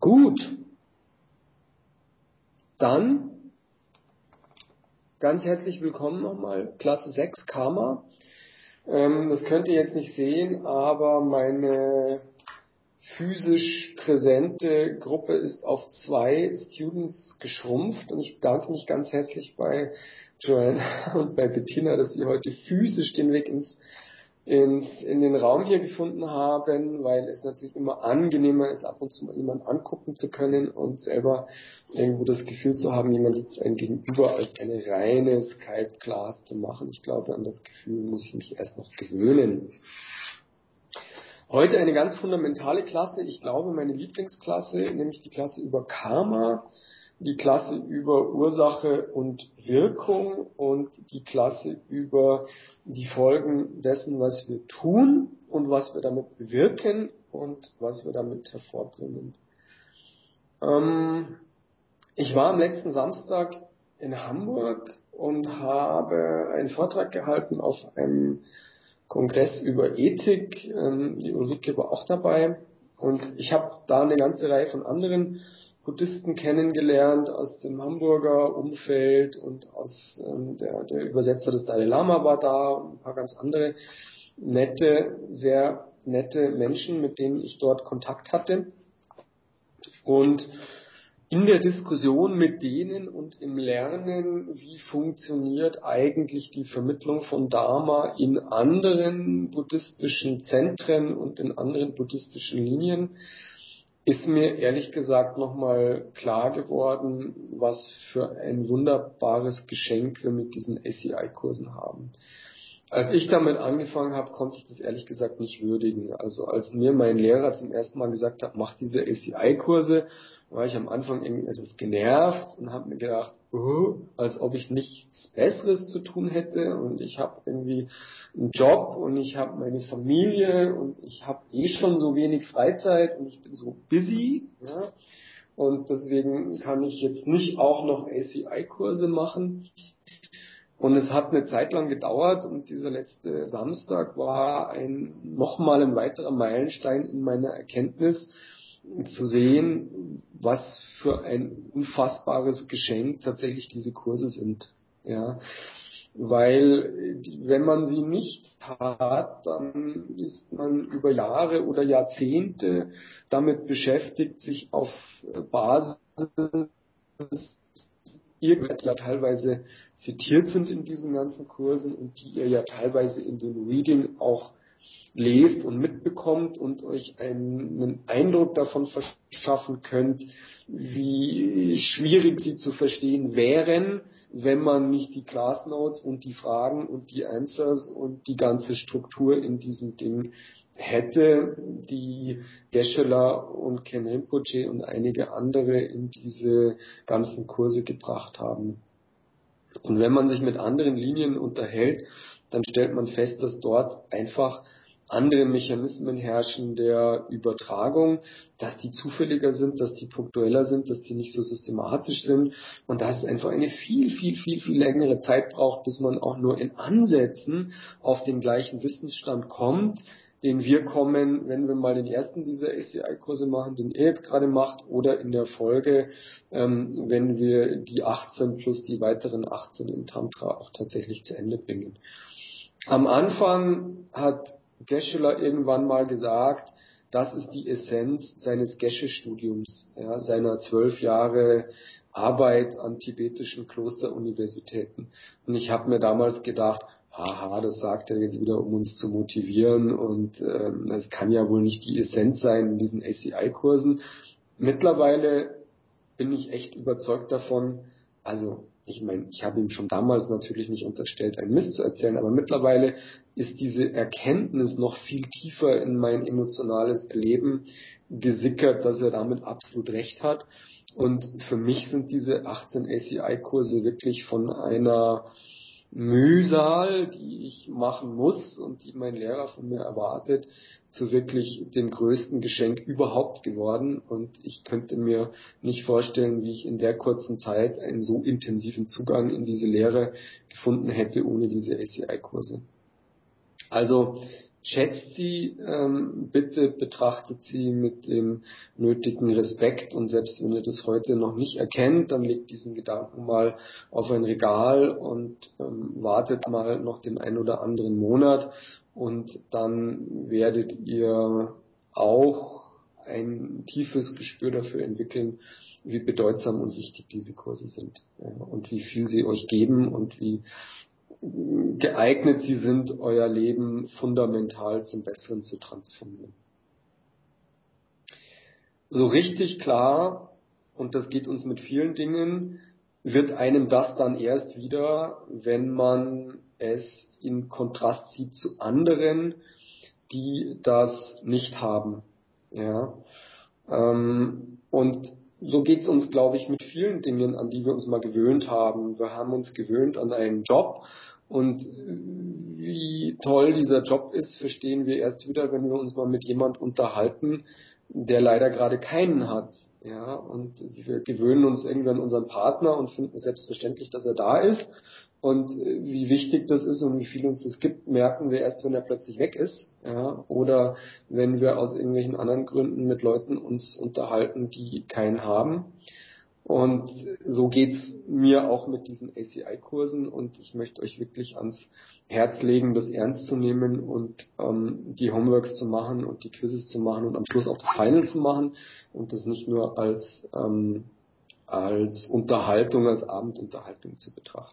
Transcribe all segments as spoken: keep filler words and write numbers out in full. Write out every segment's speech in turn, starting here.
Gut, dann ganz herzlich willkommen nochmal, Klasse sechs Karma. Ähm, das könnt ihr jetzt nicht sehen, aber meine physisch präsente Gruppe ist auf zwei Students geschrumpft und ich bedanke mich ganz herzlich bei Joanna und bei Bettina, dass sie heute physisch den Weg ins, ins, in den Raum hier gefunden haben, weil es natürlich immer angenehmer ist, ab und zu mal jemanden angucken zu können und selber irgendwo das Gefühl zu haben, jemand sitzt einem gegenüber, als eine reine Skype-Class zu machen. Ich glaube, an das Gefühl muss ich mich erst noch gewöhnen. Heute eine ganz fundamentale Klasse, ich glaube meine Lieblingsklasse, nämlich die Klasse über Karma, die Klasse über Ursache und Wirkung und die Klasse über die Folgen dessen, was wir tun und was wir damit bewirken und was wir damit hervorbringen. Ähm, ich war am letzten Samstag in Hamburg und habe einen Vortrag gehalten auf einem Kongress über Ethik, ähm, die Ulrike war auch dabei und ich habe da eine ganze Reihe von anderen Buddhisten kennengelernt aus dem Hamburger Umfeld und aus ähm, der, der Übersetzer des Dalai Lama war da und ein paar ganz andere nette, sehr nette Menschen, mit denen ich dort Kontakt hatte. Und in der Diskussion mit denen und im Lernen, wie funktioniert eigentlich die Vermittlung von Dharma in anderen buddhistischen Zentren und in anderen buddhistischen Linien, ist mir ehrlich gesagt nochmal klar geworden, was für ein wunderbares Geschenk wir mit diesen A C I-Kursen haben. Als ich damit angefangen habe, konnte ich das ehrlich gesagt nicht würdigen. Also als mir mein Lehrer zum ersten Mal gesagt hat, mach diese A C I-Kurse, war ich am Anfang irgendwie etwas genervt und habe mir gedacht, oh, als ob ich nichts Besseres zu tun hätte und ich habe irgendwie einen Job und ich habe meine Familie und ich habe eh schon so wenig Freizeit und ich bin so busy, ja, und deswegen kann ich jetzt nicht auch noch A C I-Kurse machen. Und es hat eine Zeit lang gedauert und dieser letzte Samstag war ein nochmal ein weiterer Meilenstein in meiner Erkenntnis, zu sehen, was für ein unfassbares Geschenk tatsächlich diese Kurse sind. Ja, weil wenn man sie nicht hat, dann ist man über Jahre oder Jahrzehnte damit beschäftigt, sich auf Basis irgendwelche ja teilweise zitiert sind in diesen ganzen Kursen und die ihr ja teilweise in dem Reading auch lest und mitbekommt und euch einen, einen Eindruck davon verschaffen könnt, wie schwierig sie zu verstehen wären, wenn man nicht die Class Notes und die Fragen und die Answers und die ganze Struktur in diesem Ding hätte, die Geshe-la und Ken Rinpoche und einige andere in diese ganzen Kurse gebracht haben. Und wenn man sich mit anderen Linien unterhält, dann stellt man fest, dass dort einfach andere Mechanismen herrschen der Übertragung, dass die zufälliger sind, dass die punktueller sind, dass die nicht so systematisch sind und dass es einfach eine viel, viel, viel, viel längere Zeit braucht, bis man auch nur in Ansätzen auf den gleichen Wissensstand kommt, den wir kommen, wenn wir mal den ersten dieser A C I-Kurse machen, den ihr jetzt gerade macht, oder in der Folge, ähm, wenn wir die achtzehn plus die weiteren achtzehn im Tantra auch tatsächlich zu Ende bringen. Am Anfang hat Geshe-la irgendwann mal gesagt, das ist die Essenz seines Geshe-Studiums, ja, seiner zwölf Jahre Arbeit an tibetischen Klosteruniversitäten. Und ich habe mir damals gedacht, haha, das sagt er jetzt wieder, um uns zu motivieren und ähm, das kann ja wohl nicht die Essenz sein in diesen A C I-Kursen. Mittlerweile bin ich echt überzeugt davon, also ich meine, ich habe ihm schon damals natürlich nicht unterstellt, einen Mist zu erzählen, aber mittlerweile ist diese Erkenntnis noch viel tiefer in mein emotionales Erleben gesickert, dass er damit absolut recht hat. Und für mich sind diese achtzehn A C I-Kurse wirklich von einer Mühsal, die ich machen muss und die mein Lehrer von mir erwartet, zu wirklich dem größten Geschenk überhaupt geworden. Und ich könnte mir nicht vorstellen, wie ich in der kurzen Zeit einen so intensiven Zugang in diese Lehre gefunden hätte ohne diese A C I-Kurse. Also schätzt sie, ähm, bitte betrachtet sie mit dem nötigen Respekt, und selbst wenn ihr das heute noch nicht erkennt, dann legt diesen Gedanken mal auf ein Regal und ähm, wartet mal noch den ein oder anderen Monat, und dann werdet ihr auch ein tiefes Gespür dafür entwickeln, wie bedeutsam und wichtig diese Kurse sind, ja, und wie viel sie euch geben und wie geeignet sie sind, euer Leben fundamental zum Besseren zu transformieren. So richtig klar, und das geht uns mit vielen Dingen, wird einem das dann erst wieder, wenn man es in Kontrast sieht zu anderen, die das nicht haben. Ja, ähm, und so geht es uns, glaube ich, mit vielen Dingen, an die wir uns mal gewöhnt haben. Wir haben uns gewöhnt an einen Job, und wie toll dieser Job ist, verstehen wir erst wieder, wenn wir uns mal mit jemand unterhalten, der leider gerade keinen hat. Ja, und wir gewöhnen uns irgendwie an unseren Partner und finden selbstverständlich, dass er da ist. Und wie wichtig das ist und wie viel uns das gibt, merken wir erst, wenn er plötzlich weg ist. Ja, oder wenn wir aus irgendwelchen anderen Gründen mit Leuten uns unterhalten, die keinen haben. Und so geht's mir auch mit diesen A C I-Kursen, und ich möchte euch wirklich ans Herz legen, das ernst zu nehmen und ähm, die Homeworks zu machen und die Quizzes zu machen und am Schluss auch das Final zu machen und das nicht nur als, ähm, als Unterhaltung, als Abendunterhaltung zu betrachten.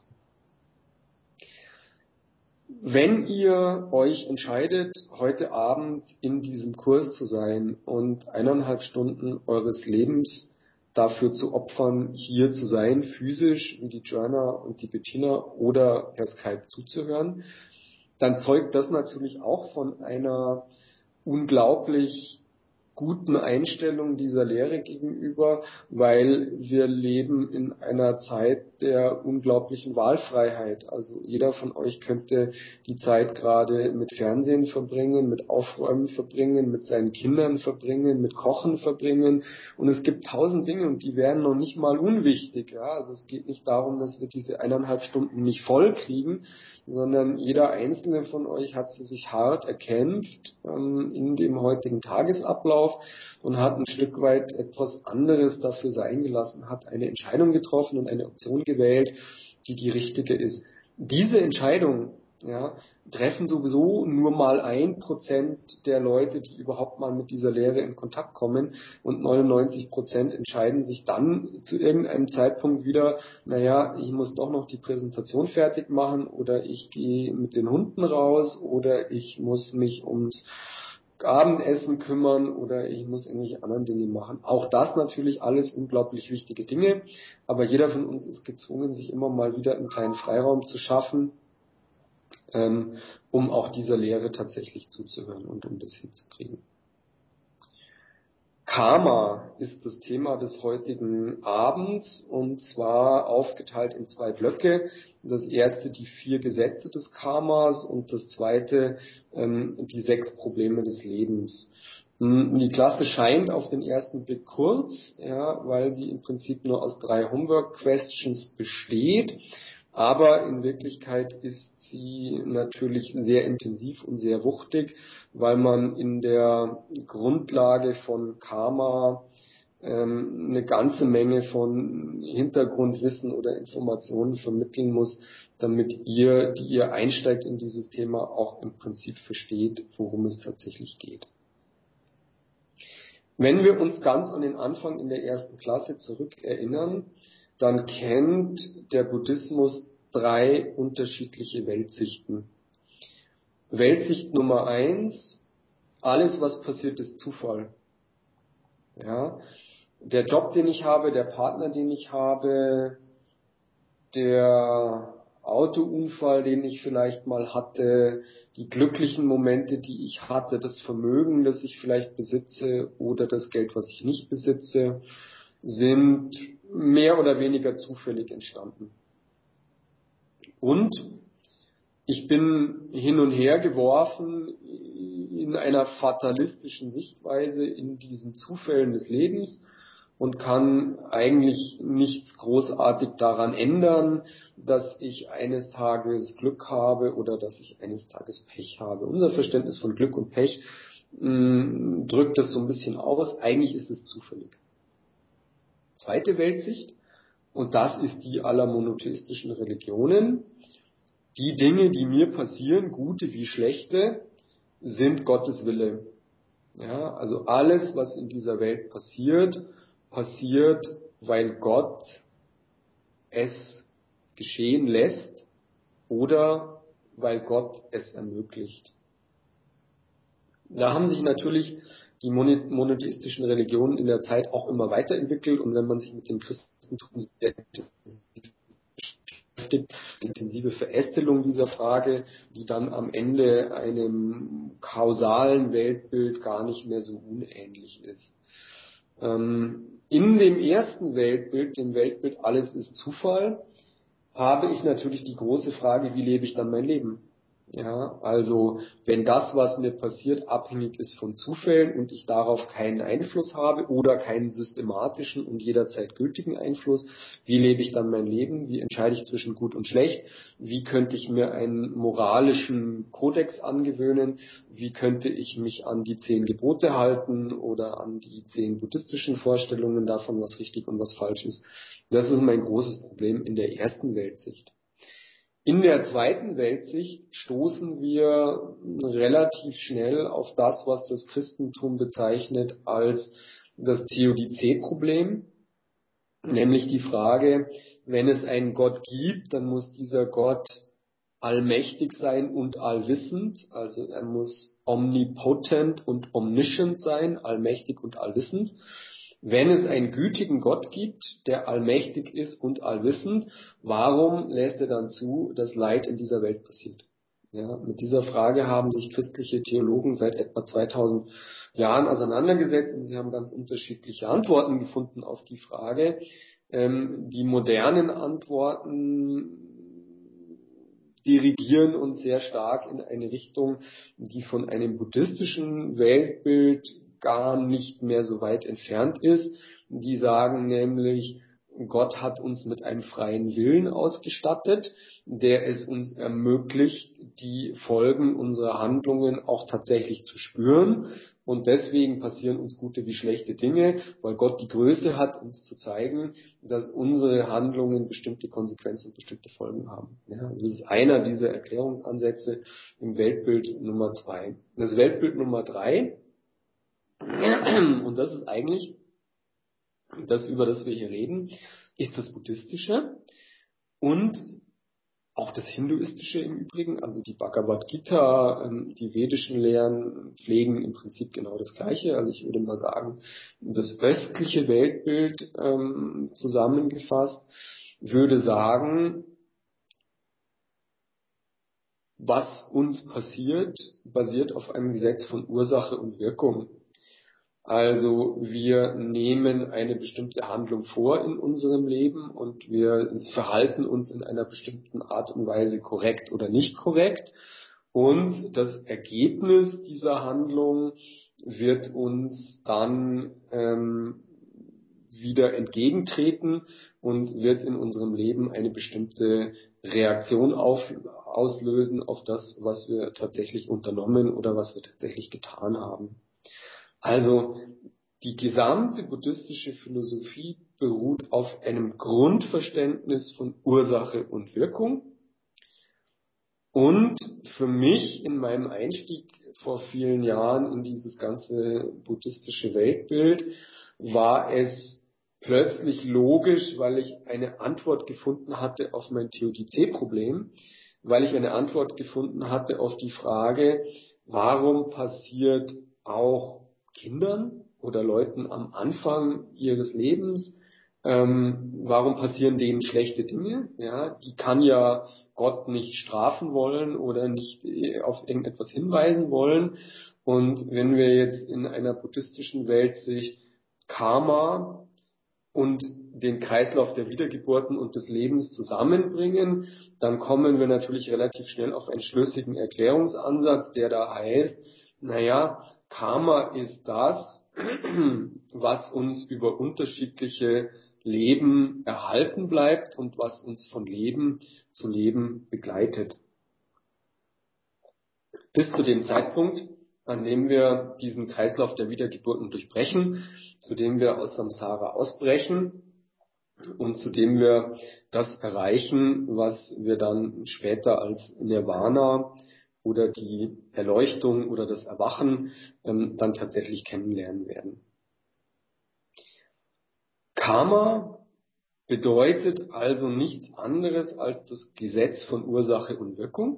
Wenn ihr euch entscheidet, heute Abend in diesem Kurs zu sein und eineinhalb Stunden eures Lebens dafür zu opfern, hier zu sein, physisch, wie die Joanna und die Bettina, oder per Skype zuzuhören, dann zeugt das natürlich auch von einer unglaublich guten Einstellung dieser Lehre gegenüber, weil wir leben in einer Zeit der unglaublichen Wahlfreiheit. Also jeder von euch könnte die Zeit gerade mit Fernsehen verbringen, mit Aufräumen verbringen, mit seinen Kindern verbringen, mit Kochen verbringen, und es gibt tausend Dinge, und die wären noch nicht mal unwichtig. Ja? Also es geht nicht darum, dass wir diese eineinhalb Stunden nicht voll kriegen, sondern jeder einzelne von euch hat sie sich hart erkämpft ähm, in dem heutigen Tagesablauf und hat ein Stück weit etwas anderes dafür sein gelassen, hat eine Entscheidung getroffen und eine Option gewählt, die die richtige ist. Diese Entscheidung, ja, treffen sowieso nur mal ein Prozent der Leute, die überhaupt mal mit dieser Lehre in Kontakt kommen, und neunundneunzig Prozent entscheiden sich dann zu irgendeinem Zeitpunkt wieder, naja, ich muss doch noch die Präsentation fertig machen, oder ich gehe mit den Hunden raus, oder ich muss mich ums Abendessen kümmern, oder ich muss irgendwelche anderen Dinge machen. Auch das natürlich alles unglaublich wichtige Dinge, aber jeder von uns ist gezwungen, sich immer mal wieder einen kleinen Freiraum zu schaffen, ähm, um auch dieser Lehre tatsächlich zuzuhören und um das hinzukriegen. Karma ist das Thema des heutigen Abends, und zwar aufgeteilt in zwei Blöcke. Das erste die vier Gesetze des Karmas und das zweite ähm, die sechs Probleme des Lebens. Die Klasse scheint auf den ersten Blick kurz, ja, weil sie im Prinzip nur aus drei Homework Questions besteht, aber in Wirklichkeit ist sie natürlich sehr intensiv und sehr wuchtig, weil man in der Grundlage von Karma ähm, eine ganze Menge von Hintergrundwissen oder Informationen vermitteln muss, damit ihr, die ihr einsteigt in dieses Thema, auch im Prinzip versteht, worum es tatsächlich geht. Wenn wir uns ganz an den Anfang in der ersten Klasse zurückerinnern, dann kennt der Buddhismus drei unterschiedliche Weltsichten. Weltsicht Nummer eins, alles was passiert ist Zufall. Ja, der Job, den ich habe, der Partner, den ich habe, der Autounfall, den ich vielleicht mal hatte, die glücklichen Momente, die ich hatte, das Vermögen, das ich vielleicht besitze, oder das Geld, was ich nicht besitze, sind mehr oder weniger zufällig entstanden. Und ich bin hin und her geworfen in einer fatalistischen Sichtweise in diesen Zufällen des Lebens und kann eigentlich nichts großartig daran ändern, dass ich eines Tages Glück habe oder dass ich eines Tages Pech habe. Unser Verständnis von Glück und Pech mh, drückt das so ein bisschen aus. Eigentlich ist es zufällig. Zweite Weltsicht, und das ist die aller monotheistischen Religionen. Die Dinge, die mir passieren, gute wie schlechte, sind Gottes Wille. Ja, also alles, was in dieser Welt passiert, passiert, weil Gott es geschehen lässt oder weil Gott es ermöglicht. Da haben sich natürlich die monotheistischen Religionen in der Zeit auch immer weiterentwickelt, und wenn man sich mit dem Christentum sehr beschäftigt, die intensive Verästelung dieser Frage, die dann am Ende einem kausalen Weltbild gar nicht mehr so unähnlich ist. Ähm, in dem ersten Weltbild, dem Weltbild alles ist Zufall, habe ich natürlich die große Frage, wie lebe ich dann mein Leben? Ja, also wenn das, was mir passiert, abhängig ist von Zufällen und ich darauf keinen Einfluss habe oder keinen systematischen und jederzeit gültigen Einfluss, wie lebe ich dann mein Leben? Wie entscheide ich zwischen gut und schlecht? Wie könnte ich mir einen moralischen Kodex angewöhnen? Wie könnte ich mich an die zehn Gebote halten oder an die zehn buddhistischen Vorstellungen davon, was richtig und was falsch ist? Das ist mein großes Problem in der ersten Weltsicht. In der zweiten Weltsicht stoßen wir relativ schnell auf das, was das Christentum bezeichnet als das Theodizee-Problem, nämlich die Frage, wenn es einen Gott gibt, dann muss dieser Gott allmächtig sein und allwissend, also er muss omnipotent und omniscient sein, allmächtig und allwissend. Wenn es einen gütigen Gott gibt, der allmächtig ist und allwissend, warum lässt er dann zu, dass Leid in dieser Welt passiert? Ja, mit dieser Frage haben sich christliche Theologen seit etwa zweitausend Jahren auseinandergesetzt, und sie haben ganz unterschiedliche Antworten gefunden auf die Frage. Ähm, die modernen Antworten dirigieren uns sehr stark in eine Richtung, die von einem buddhistischen Weltbild gar nicht mehr so weit entfernt ist. Die sagen nämlich, Gott hat uns mit einem freien Willen ausgestattet, der es uns ermöglicht, die Folgen unserer Handlungen auch tatsächlich zu spüren. Und deswegen passieren uns gute wie schlechte Dinge, weil Gott die Größe hat, uns zu zeigen, dass unsere Handlungen bestimmte Konsequenzen und bestimmte Folgen haben. Ja, das ist einer dieser Erklärungsansätze im Weltbild Nummer zwei. Das Weltbild Nummer drei, und das ist eigentlich das, über das wir hier reden, ist das Buddhistische und auch das Hinduistische im Übrigen, also die Bhagavad Gita, die vedischen Lehren pflegen im Prinzip genau das Gleiche. Also ich würde mal sagen, das östliche Weltbild ähm, zusammengefasst würde sagen, was uns passiert, basiert auf einem Gesetz von Ursache und Wirkung. Also wir nehmen eine bestimmte Handlung vor in unserem Leben und wir verhalten uns in einer bestimmten Art und Weise korrekt oder nicht korrekt. Und das Ergebnis dieser Handlung wird uns dann ähm, wieder entgegentreten und wird in unserem Leben eine bestimmte Reaktion auf, auslösen auf das, was wir tatsächlich unternommen oder was wir tatsächlich getan haben. Also die gesamte buddhistische Philosophie beruht auf einem Grundverständnis von Ursache und Wirkung. Und für mich in meinem Einstieg vor vielen Jahren in dieses ganze buddhistische Weltbild war es plötzlich logisch, weil ich eine Antwort gefunden hatte auf mein Theodizee-Problem, weil ich eine Antwort gefunden hatte auf die Frage, warum passiert auch Kindern oder Leuten am Anfang ihres Lebens, ähm, warum passieren denen schlechte Dinge? Ja, die kann ja Gott nicht strafen wollen oder nicht auf irgendetwas hinweisen wollen. Und wenn wir jetzt in einer buddhistischen Weltsicht Karma und den Kreislauf der Wiedergeburten und des Lebens zusammenbringen, dann kommen wir natürlich relativ schnell auf einen schlüssigen Erklärungsansatz, der da heißt, naja, Karma ist das, was uns über unterschiedliche Leben erhalten bleibt und was uns von Leben zu Leben begleitet. Bis zu dem Zeitpunkt, an dem wir diesen Kreislauf der Wiedergeburten durchbrechen, zu dem wir aus Samsara ausbrechen und zu dem wir das erreichen, was wir dann später als Nirvana oder die Erleuchtung oder das Erwachen ähm, dann tatsächlich kennenlernen werden. Karma bedeutet also nichts anderes als das Gesetz von Ursache und Wirkung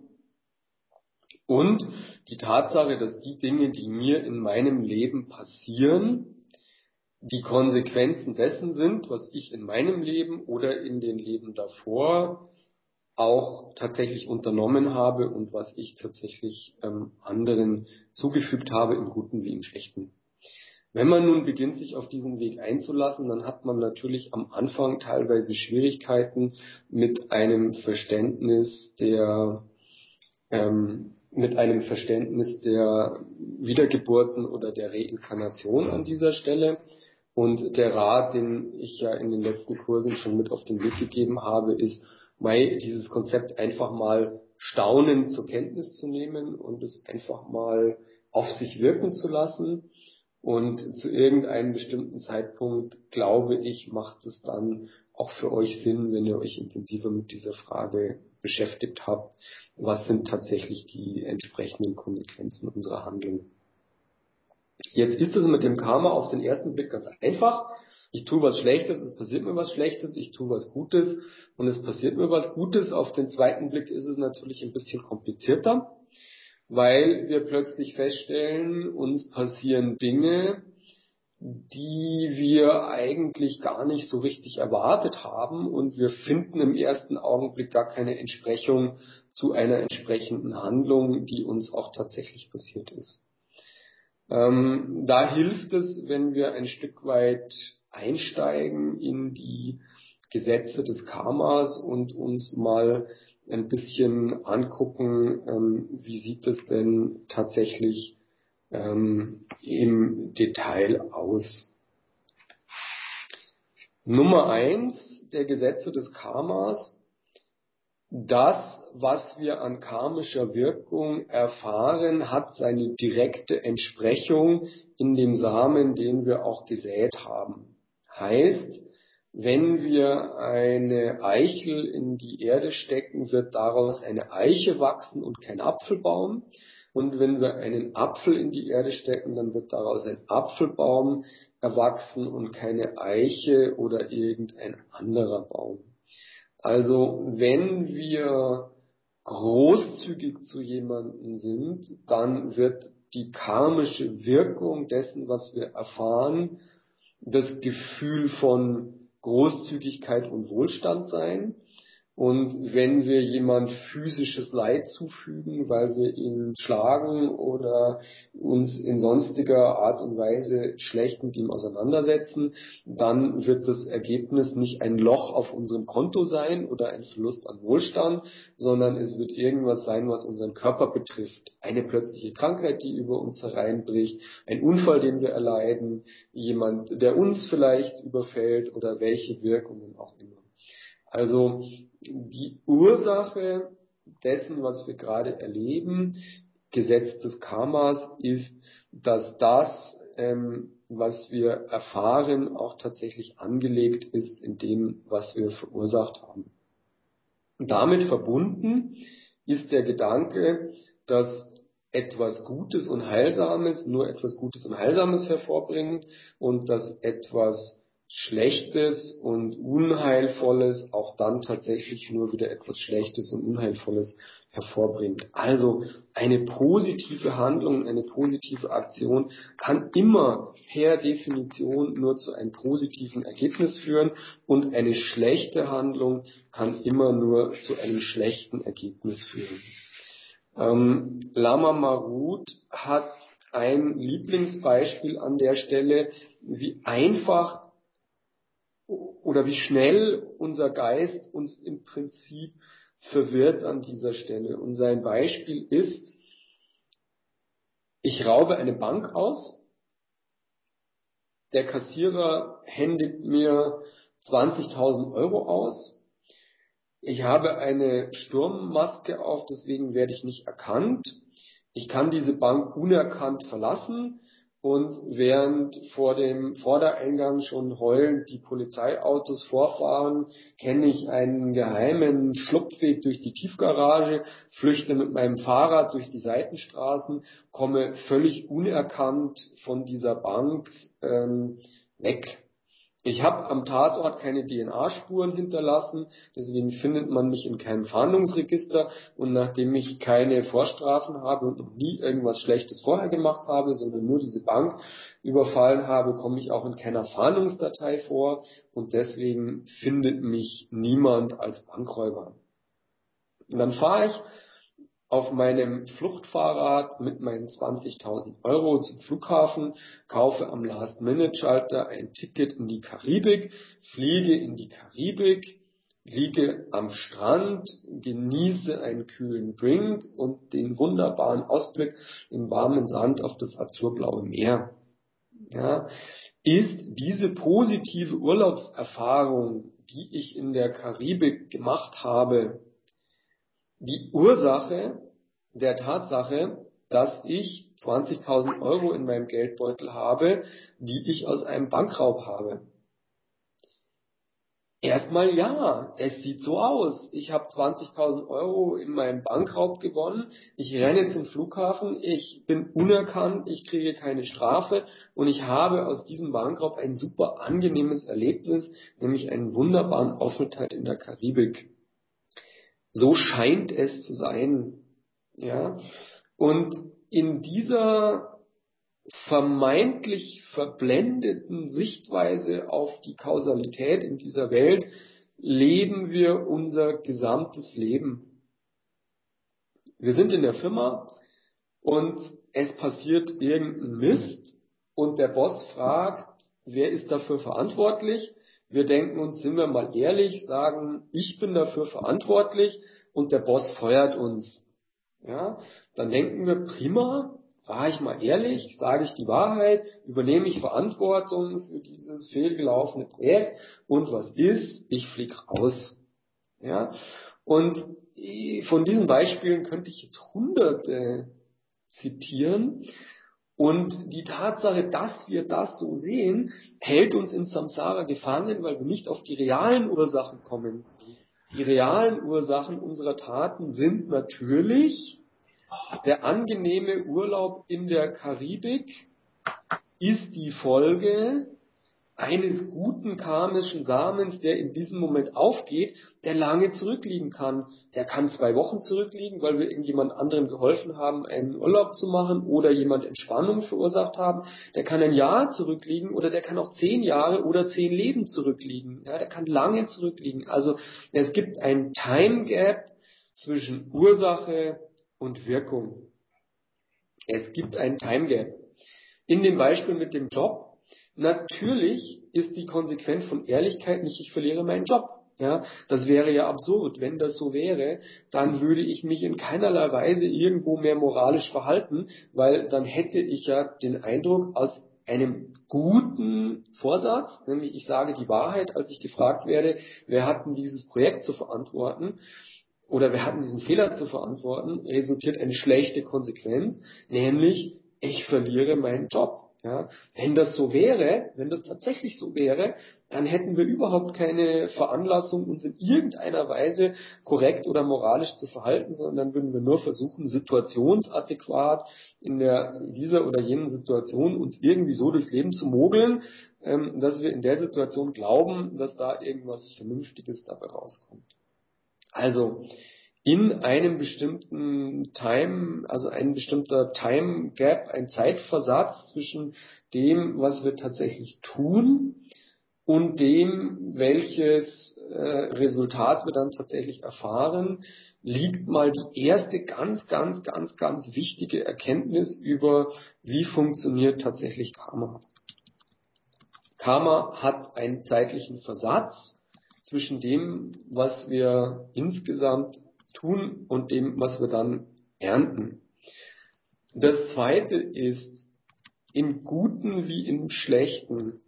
und die Tatsache, dass die Dinge, die mir in meinem Leben passieren, die Konsequenzen dessen sind, was ich in meinem Leben oder in den Leben davor auch tatsächlich unternommen habe und was ich tatsächlich ähm, anderen zugefügt habe, im Guten wie im Schlechten. Wenn man nun beginnt, sich auf diesen Weg einzulassen, dann hat man natürlich am Anfang teilweise Schwierigkeiten mit einem Verständnis der ähm, mit einem Verständnis der Wiedergeburten oder der Reinkarnation an dieser Stelle. Und der Rat, den ich ja in den letzten Kursen schon mit auf den Weg gegeben habe, ist, Mai, dieses Konzept einfach mal staunend zur Kenntnis zu nehmen und es einfach mal auf sich wirken zu lassen. Und zu irgendeinem bestimmten Zeitpunkt, glaube ich, macht es dann auch für euch Sinn, wenn ihr euch intensiver mit dieser Frage beschäftigt habt, was sind tatsächlich die entsprechenden Konsequenzen unserer Handlung. Jetzt ist es mit dem Karma auf den ersten Blick ganz einfach. Ich tue was Schlechtes, es passiert mir was Schlechtes, ich tue was Gutes und es passiert mir was Gutes. Auf den zweiten Blick ist es natürlich ein bisschen komplizierter, weil wir plötzlich feststellen, uns passieren Dinge, die wir eigentlich gar nicht so richtig erwartet haben und wir finden im ersten Augenblick gar keine Entsprechung zu einer entsprechenden Handlung, die uns auch tatsächlich passiert ist. Ähm, da hilft es, wenn wir ein Stück weit einsteigen in die Gesetze des Karmas und uns mal ein bisschen angucken, ähm, wie sieht es denn tatsächlich ähm, im Detail aus. Nummer eins der Gesetze des Karmas: Das, was wir an karmischer Wirkung erfahren, hat seine direkte Entsprechung in dem Samen, den wir auch gesät haben. Heißt, wenn wir eine Eichel in die Erde stecken, wird daraus eine Eiche wachsen und kein Apfelbaum. Und wenn wir einen Apfel in die Erde stecken, dann wird daraus ein Apfelbaum erwachsen und keine Eiche oder irgendein anderer Baum. Also wenn wir großzügig zu jemandem sind, dann wird die karmische Wirkung dessen, was wir erfahren, das Gefühl von Großzügigkeit und Wohlstand sein. Und wenn wir jemand physisches Leid zufügen, weil wir ihn schlagen oder uns in sonstiger Art und Weise schlecht mit ihm auseinandersetzen, dann wird das Ergebnis nicht ein Loch auf unserem Konto sein oder ein Verlust an Wohlstand, sondern es wird irgendwas sein, was unseren Körper betrifft. Eine plötzliche Krankheit, die über uns hereinbricht, ein Unfall, den wir erleiden, jemand, der uns vielleicht überfällt oder welche Wirkungen auch immer. Also die Ursache dessen, was wir gerade erleben, Gesetz des Karmas, ist, dass das, ähm, was wir erfahren, auch tatsächlich angelegt ist in dem, was wir verursacht haben. Und damit verbunden ist der Gedanke, dass etwas Gutes und Heilsames nur etwas Gutes und Heilsames hervorbringt und dass etwas Schlechtes und Unheilvolles auch dann tatsächlich nur wieder etwas Schlechtes und Unheilvolles hervorbringt. Also eine positive Handlung, eine positive Aktion kann immer per Definition nur zu einem positiven Ergebnis führen und eine schlechte Handlung kann immer nur zu einem schlechten Ergebnis führen. Ähm, Lama Marut hat ein Lieblingsbeispiel an der Stelle, wie einfach oder wie schnell unser Geist uns im Prinzip verwirrt an dieser Stelle. Und sein Beispiel ist, ich raube eine Bank aus Der Kassierer händigt mir zwanzigtausend Euro aus. Ich habe eine Sturmmaske auf, deswegen werde ich nicht erkannt. Ich kann diese Bank unerkannt verlassen und während vor dem Vordereingang schon heulend die Polizeiautos vorfahren, kenne ich einen geheimen Schlupfweg durch die Tiefgarage, flüchte mit meinem Fahrrad durch die Seitenstraßen, komme völlig unerkannt von dieser Bank ähm, weg. Ich habe am Tatort keine D N A-Spuren hinterlassen, deswegen findet man mich in keinem Fahndungsregister und nachdem ich keine Vorstrafen habe und noch nie irgendwas Schlechtes vorher gemacht habe, sondern nur diese Bank überfallen habe, komme ich auch in keiner Fahndungsdatei vor und deswegen findet mich niemand als Bankräuber. Und dann fahre ich auf meinem Fluchtfahrrad mit meinen zwanzigtausend Euro zum Flughafen, kaufe am Last-Minute-Schalter ein Ticket in die Karibik, fliege in die Karibik, liege am Strand, genieße einen kühlen Drink und den wunderbaren Ausblick im warmen Sand auf das azurblaue Meer. Ja, ist diese positive Urlaubserfahrung, die ich in der Karibik gemacht habe, die Ursache der Tatsache, dass ich zwanzigtausend Euro in meinem Geldbeutel habe, die ich aus einem Bankraub habe? Erstmal ja, es sieht so aus. Ich habe zwanzigtausend Euro in meinem Bankraub gewonnen, ich renne zum Flughafen, ich bin unerkannt, ich kriege keine Strafe und ich habe aus diesem Bankraub ein super angenehmes Erlebnis, nämlich einen wunderbaren Aufenthalt in der Karibik. So scheint es zu sein, ja. Und in dieser vermeintlich verblendeten Sichtweise auf die Kausalität in dieser Welt leben wir unser gesamtes Leben. Wir sind in der Firma und es passiert irgendein Mist und der Boss fragt, wer ist dafür verantwortlich? Wir denken uns, sind wir mal ehrlich, sagen, ich bin dafür verantwortlich und der Boss feuert uns. Ja, dann denken wir, prima, war ich mal ehrlich, sage ich die Wahrheit, übernehme ich Verantwortung für dieses fehlgelaufene Projekt und was ist? Ich fliege raus. Ja, und von diesen Beispielen könnte ich jetzt hunderte zitieren. Und die Tatsache, dass wir das so sehen, hält uns in Samsara gefangen, weil wir nicht auf die realen Ursachen kommen. Die realen Ursachen unserer Taten sind natürlich der angenehme Urlaub in der Karibik, ist die Folge eines guten karmischen Samens, der in diesem Moment aufgeht, der lange zurückliegen kann. Der kann zwei Wochen zurückliegen, weil wir irgendjemand anderem geholfen haben, einen Urlaub zu machen oder jemand Entspannung verursacht haben. Der kann ein Jahr zurückliegen oder der kann auch zehn Jahre oder zehn Leben zurückliegen. Ja, der kann lange zurückliegen. Also es gibt ein Time Gap zwischen Ursache und Wirkung. Es gibt ein Time Gap. In dem Beispiel mit dem Job, natürlich ist die Konsequenz von Ehrlichkeit nicht, ich verliere meinen Job. Ja, das wäre ja absurd. Wenn das so wäre, dann würde ich mich in keinerlei Weise irgendwo mehr moralisch verhalten, weil dann hätte ich ja den Eindruck, aus einem guten Vorsatz, nämlich ich sage die Wahrheit, als ich gefragt werde, wer hat denn dieses Projekt zu verantworten, oder wir hatten diesen Fehler zu verantworten, resultiert eine schlechte Konsequenz, nämlich ich verliere meinen Job. Ja, wenn das so wäre, wenn das tatsächlich so wäre, dann hätten wir überhaupt keine Veranlassung, uns in irgendeiner Weise korrekt oder moralisch zu verhalten, sondern dann würden wir nur versuchen, situationsadäquat in der in dieser oder jenen Situation uns irgendwie so durchs Leben zu mogeln, ähm, dass wir in der Situation glauben, dass da irgendwas Vernünftiges dabei rauskommt. Also in einem bestimmten Time, also ein bestimmter Time Gap, ein Zeitversatz zwischen dem, was wir tatsächlich tun und dem, welches äh, Resultat wir dann tatsächlich erfahren, liegt mal die erste ganz, ganz, ganz, ganz wichtige Erkenntnis über, wie funktioniert tatsächlich Karma. Karma hat einen zeitlichen Versatz zwischen dem, was wir insgesamt tun und dem, was wir dann ernten. Das zweite ist, im Guten wie im Schlechten.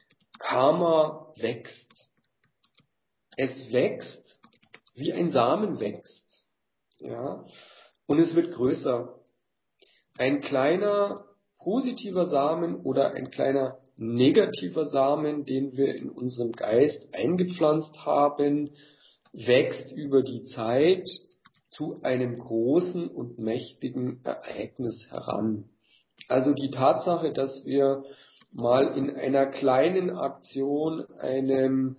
Karma wächst. Es wächst, wie ein Samen wächst. Ja? Und es wird größer. Ein kleiner positiver Samen oder ein kleiner negativer Samen, den wir in unserem Geist eingepflanzt haben, wächst über die Zeit zu einem großen und mächtigen Ereignis heran. Also die Tatsache, dass wir mal in einer kleinen Aktion einem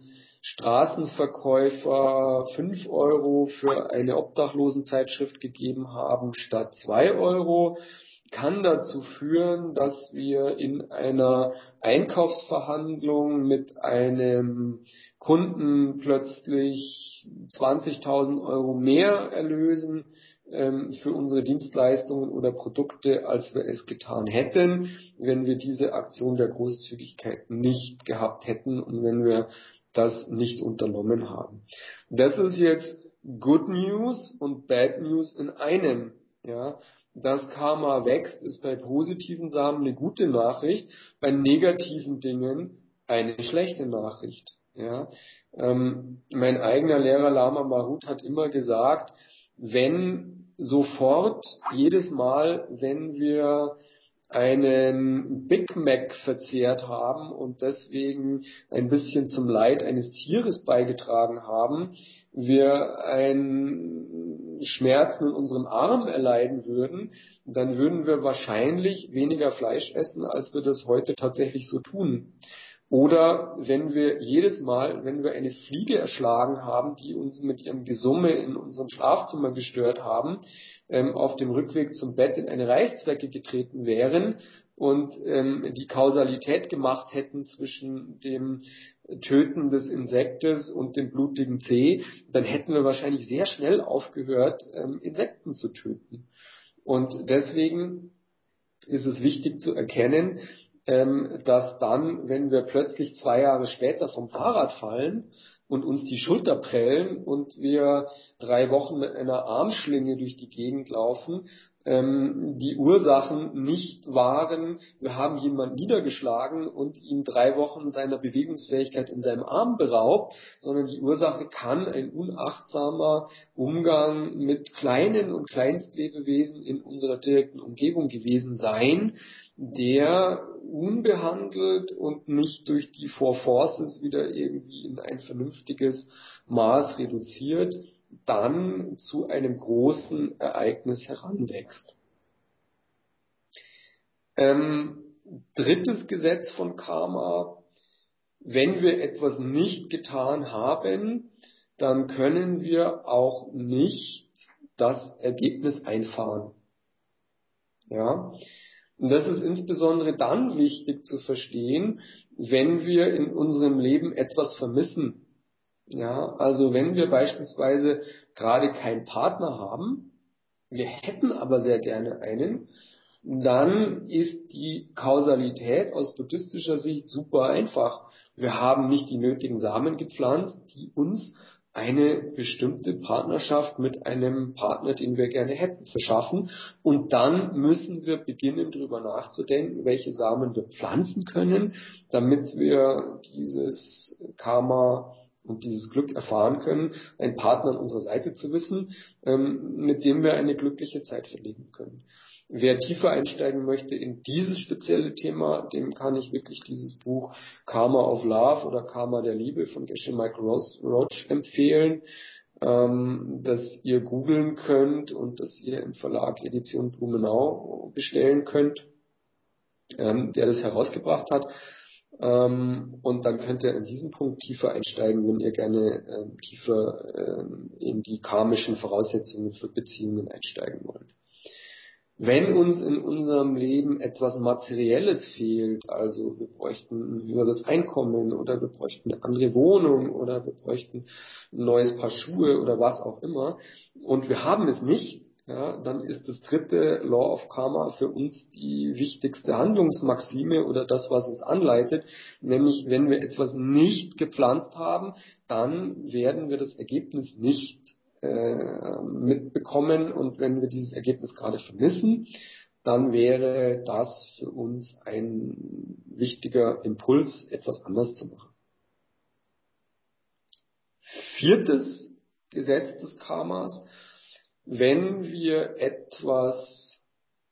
Straßenverkäufer fünf Euro für eine Obdachlosenzeitschrift gegeben haben statt zwei Euro, kann dazu führen, dass wir in einer Einkaufsverhandlung mit einem Kunden plötzlich zwanzigtausend Euro mehr erlösen ähm, für unsere Dienstleistungen oder Produkte, als wir es getan hätten, wenn wir diese Aktion der Großzügigkeit nicht gehabt hätten und wenn wir das nicht unternommen haben. Das ist jetzt Good News und Bad News in einem, ja. Das Karma wächst, ist bei positiven Samen eine gute Nachricht, bei negativen Dingen eine schlechte Nachricht. Ja. Ähm, mein eigener Lehrer Lama Marut hat immer gesagt, wenn sofort, jedes Mal, wenn wir einen Big Mac verzehrt haben und deswegen ein bisschen zum Leid eines Tieres beigetragen haben, wir einen Schmerzen in unserem Arm erleiden würden, dann würden wir wahrscheinlich weniger Fleisch essen, als wir das heute tatsächlich so tun. Oder wenn wir jedes Mal, wenn wir eine Fliege erschlagen haben, die uns mit ihrem Gesumme in unserem Schlafzimmer gestört haben, ähm, auf dem Rückweg zum Bett in eine Reißzwecke getreten wären und ähm, die Kausalität gemacht hätten zwischen dem Töten des Insektes und dem blutigen Zeh, dann hätten wir wahrscheinlich sehr schnell aufgehört, ähm, Insekten zu töten. Und deswegen ist es wichtig zu erkennen, ähm, dass dann, wenn wir plötzlich zwei Jahre später vom Fahrrad fallen und uns die Schulter prellen und wir drei Wochen mit einer Armschlinge durch die Gegend laufen, ähm, die Ursachen nicht waren, wir haben jemanden niedergeschlagen und ihm drei Wochen seiner Bewegungsfähigkeit in seinem Arm beraubt, sondern die Ursache kann ein unachtsamer Umgang mit kleinen und Kleinstlebewesen in unserer direkten Umgebung gewesen sein, der unbehandelt und nicht durch die Four Forces wieder irgendwie in ein vernünftiges Maß reduziert, dann zu einem großen Ereignis heranwächst. Ähm, drittes Gesetz von Karma: Wenn wir etwas nicht getan haben, dann können wir auch nicht das Ergebnis einfahren. Ja? Und das ist insbesondere dann wichtig zu verstehen, wenn wir in unserem Leben etwas vermissen. Ja, also wenn wir beispielsweise gerade keinen Partner haben, wir hätten aber sehr gerne einen, dann ist die Kausalität aus buddhistischer Sicht super einfach. Wir haben nicht die nötigen Samen gepflanzt, die uns eine bestimmte Partnerschaft mit einem Partner, den wir gerne hätten, verschaffen. Und dann müssen wir beginnen, darüber nachzudenken, welche Samen wir pflanzen können, damit wir dieses Karma und dieses Glück erfahren können, einen Partner an unserer Seite zu wissen, mit dem wir eine glückliche Zeit verleben können. Wer tiefer einsteigen möchte in dieses spezielle Thema, dem kann ich wirklich dieses Buch Karma of Love oder Karma der Liebe von Geshe Michael Roach empfehlen, ähm, das ihr googeln könnt und das ihr im Verlag Edition Blumenau bestellen könnt, ähm, der das herausgebracht hat. Ähm, und dann könnt ihr in diesem Punkt tiefer einsteigen, wenn ihr gerne ähm, tiefer ähm, in die karmischen Voraussetzungen für Beziehungen einsteigen wollt. Wenn uns in unserem Leben etwas Materielles fehlt, also wir bräuchten ein höheres Einkommen oder wir bräuchten eine andere Wohnung oder wir bräuchten ein neues Paar Schuhe oder was auch immer und wir haben es nicht, ja, dann ist das dritte Law of Karma für uns die wichtigste Handlungsmaxime oder das, was uns anleitet, nämlich wenn wir etwas nicht gepflanzt haben, dann werden wir das Ergebnis nicht mitbekommen und wenn wir dieses Ergebnis gerade vermissen dann wäre das für uns ein wichtiger Impuls, etwas anders zu machen. Viertes Gesetz des Karmas: Wenn wir etwas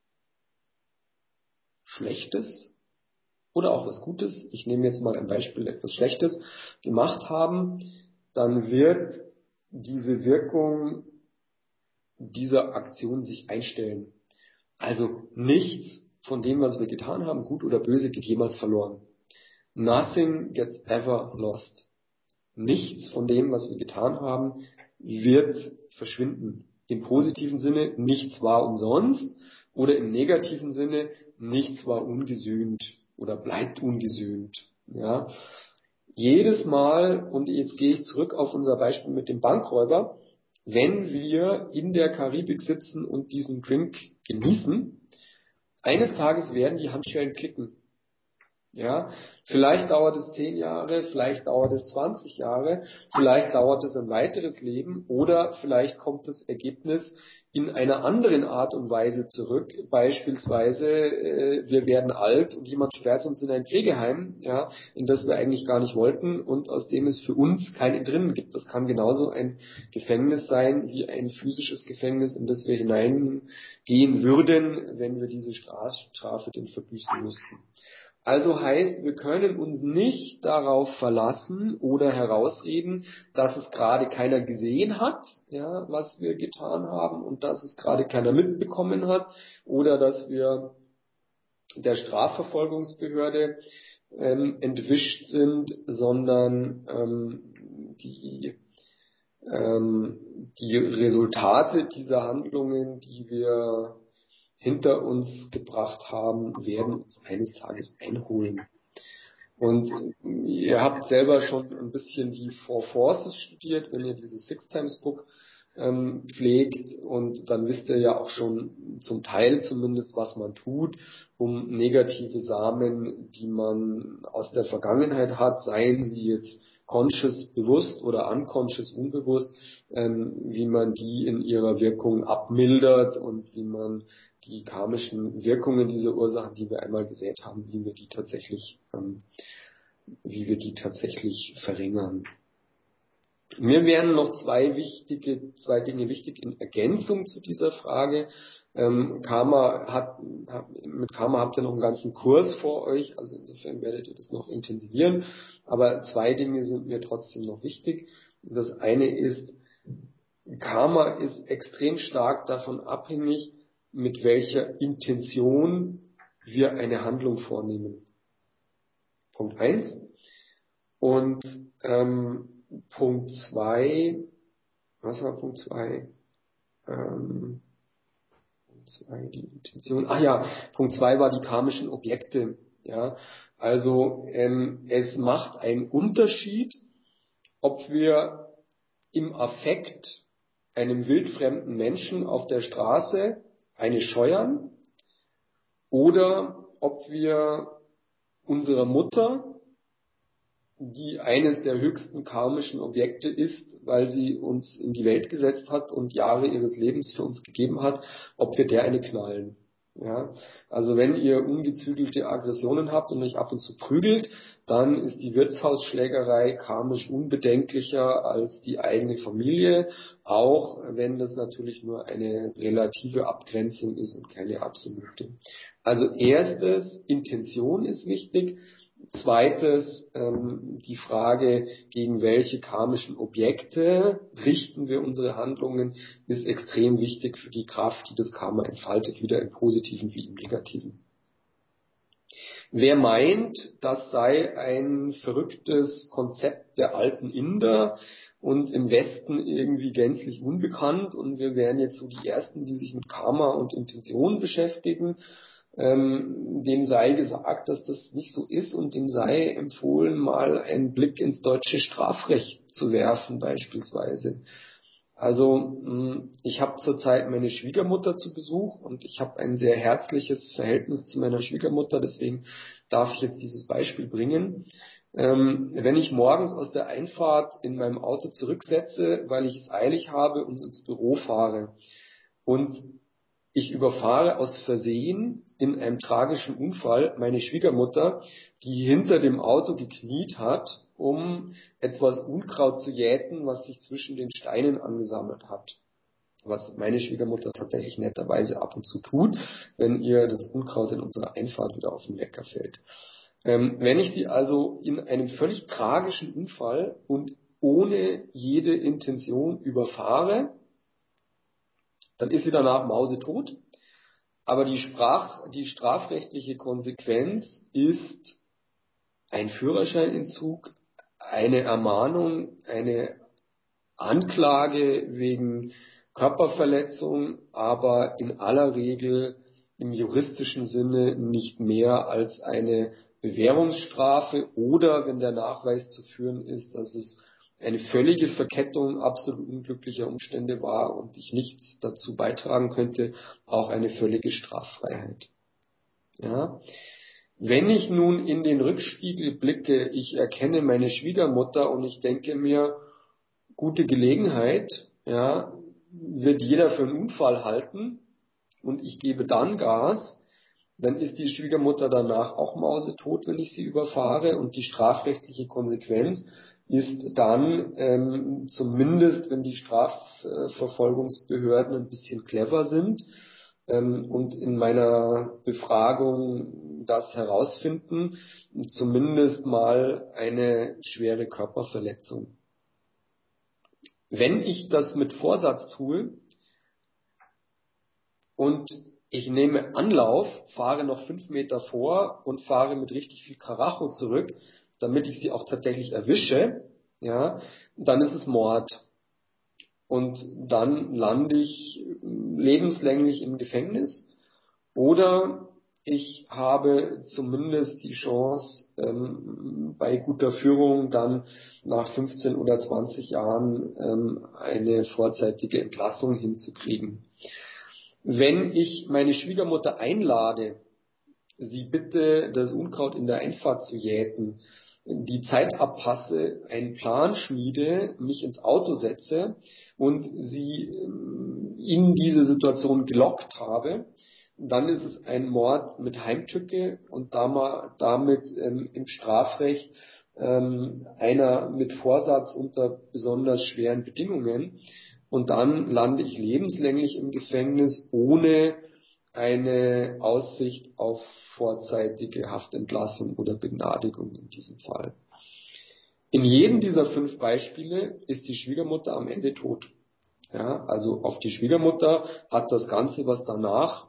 Schlechtes oder auch was Gutes, ich nehme jetzt mal ein Beispiel, etwas Schlechtes gemacht haben, dann wird diese Wirkung dieser Aktion sich einstellen. Also nichts von dem, was wir getan haben, gut oder böse, geht jemals verloren. Nothing gets ever lost. Nichts von dem, was wir getan haben, wird verschwinden. Im positiven Sinne, nichts war umsonst, oder im negativen Sinne, nichts war ungesühnt oder bleibt ungesühnt. Ja. Jedes Mal, und jetzt gehe ich zurück auf unser Beispiel mit dem Bankräuber, wenn wir in der Karibik sitzen und diesen Drink genießen, eines Tages werden die Handschellen klicken. Ja, vielleicht dauert es zehn Jahre, vielleicht dauert es zwanzig Jahre, vielleicht dauert es ein weiteres Leben, oder vielleicht kommt das Ergebnis in einer anderen Art und Weise zurück. Beispielsweise, äh, wir werden alt und jemand sperrt uns in ein Pflegeheim, ja, in das wir eigentlich gar nicht wollten und aus dem es für uns kein Entrinnen gibt. Das kann genauso ein Gefängnis sein wie ein physisches Gefängnis, in das wir hineingehen würden, wenn wir diese Strafe denn verbüßen müssten. Also heißt, wir können uns nicht darauf verlassen oder herausreden, dass es gerade keiner gesehen hat, ja, was wir getan haben, und dass es gerade keiner mitbekommen hat, oder dass wir der Strafverfolgungsbehörde ähm, entwischt sind, sondern ähm, die, ähm, die Resultate dieser Handlungen, die wir hinter uns gebracht haben, werden uns eines Tages einholen. Und ihr habt selber schon ein bisschen die Four Forces studiert, wenn ihr dieses Six Times Book ähm, pflegt, und dann wisst ihr ja auch schon zum Teil zumindest, was man tut, um negative Samen, die man aus der Vergangenheit hat, seien sie jetzt conscious bewusst oder unconscious unbewusst, ähm, wie man die in ihrer Wirkung abmildert und wie man die karmischen Wirkungen dieser Ursachen, die wir einmal gesät haben, wie wir die tatsächlich, ähm, wie wir die tatsächlich verringern. Mir wären noch zwei wichtige, zwei Dinge wichtig in Ergänzung zu dieser Frage. Ähm, Karma hat, hat, mit Karma habt ihr noch einen ganzen Kurs vor euch, also insofern werdet ihr das noch intensivieren. Aber zwei Dinge sind mir trotzdem noch wichtig. Das eine ist, Karma ist extrem stark davon abhängig, mit welcher Intention wir eine Handlung vornehmen. Punkt eins. Und ähm, Punkt zwei, was war Punkt zwei? Ähm, Punkt zwei, die Intention. Ach ja, Punkt zwei war die karmischen Objekte. Ja, also ähm, es macht einen Unterschied, ob wir im Affekt einem wildfremden Menschen auf der Straße eine scheuern, oder ob wir unserer Mutter, die eines der höchsten karmischen Objekte ist, weil sie uns in die Welt gesetzt hat und Jahre ihres Lebens für uns gegeben hat, ob wir der eine knallen. Ja, also wenn ihr ungezügelte Aggressionen habt und euch ab und zu prügelt, dann ist die Wirtshausschlägerei karmisch unbedenklicher als die eigene Familie, auch wenn das natürlich nur eine relative Abgrenzung ist und keine absolute. Also erstes, Intention ist wichtig. Zweites, ähm, die Frage, gegen welche karmischen Objekte richten wir unsere Handlungen, ist extrem wichtig für die Kraft, die das Karma entfaltet, wieder im Positiven wie im Negativen. Wer meint, das sei ein verrücktes Konzept der alten Inder und im Westen irgendwie gänzlich unbekannt und wir wären jetzt so die Ersten, die sich mit Karma und Intention beschäftigen, Ähm, dem sei gesagt, dass das nicht so ist, und dem sei empfohlen, mal einen Blick ins deutsche Strafrecht zu werfen beispielsweise. Also ich habe zurzeit meine Schwiegermutter zu Besuch und ich habe ein sehr herzliches Verhältnis zu meiner Schwiegermutter, deswegen darf ich jetzt dieses Beispiel bringen. Ähm, wenn ich morgens aus der Einfahrt in meinem Auto zurücksetze, weil ich es eilig habe und ins Büro fahre, und ich überfahre aus Versehen in einem tragischen Unfall meine Schwiegermutter, die hinter dem Auto gekniet hat, um etwas Unkraut zu jäten, was sich zwischen den Steinen angesammelt hat. Was meine Schwiegermutter tatsächlich netterweise ab und zu tut, wenn ihr das Unkraut in unserer Einfahrt wieder auf den Wecker fällt. Ähm, wenn ich sie also in einem völlig tragischen Unfall und ohne jede Intention überfahre, dann ist sie danach mausetot. Aber die, Sprach, die strafrechtliche Konsequenz ist ein Führerscheinentzug, eine Ermahnung, eine Anklage wegen Körperverletzung, aber in aller Regel im juristischen Sinne nicht mehr als eine Bewährungsstrafe oder wenn der Nachweis zu führen ist, dass es eine völlige Verkettung absolut unglücklicher Umstände war und ich nichts dazu beitragen könnte, auch eine völlige Straffreiheit. Ja. Wenn ich nun in den Rückspiegel blicke, ich erkenne meine Schwiegermutter und ich denke mir, gute Gelegenheit, ja, wird jeder für einen Unfall halten und ich gebe dann Gas, dann ist die Schwiegermutter danach auch mausetot, wenn ich sie überfahre und die strafrechtliche Konsequenz ist dann ähm, zumindest, wenn die Strafverfolgungsbehörden ein bisschen clever sind ähm, und in meiner Befragung das herausfinden, zumindest mal eine schwere Körperverletzung. Wenn ich das mit Vorsatz tue und ich nehme Anlauf, fahre noch fünf Meter vor und fahre mit richtig viel Karacho zurück, damit ich sie auch tatsächlich erwische, ja, dann ist es Mord. Und dann lande ich lebenslänglich im Gefängnis oder ich habe zumindest die Chance, ähm, bei guter Führung dann nach fünfzehn oder zwanzig Jahren ähm, eine vorzeitige Entlassung hinzukriegen. Wenn ich meine Schwiegermutter einlade, sie bitte, das Unkraut in der Einfahrt zu jäten, die Zeit abpasse, einen Plan schmiede, mich ins Auto setze und sie in diese Situation gelockt habe, dann ist es ein Mord mit Heimtücke und damit ähm, im Strafrecht ähm, einer mit Vorsatz unter besonders schweren Bedingungen. Und dann lande ich lebenslänglich im Gefängnis ohne eine Aussicht auf vorzeitige Haftentlassung oder Begnadigung in diesem Fall. In jedem dieser fünf Beispiele ist die Schwiegermutter am Ende tot. Ja, also auf die Schwiegermutter hat das Ganze, was danach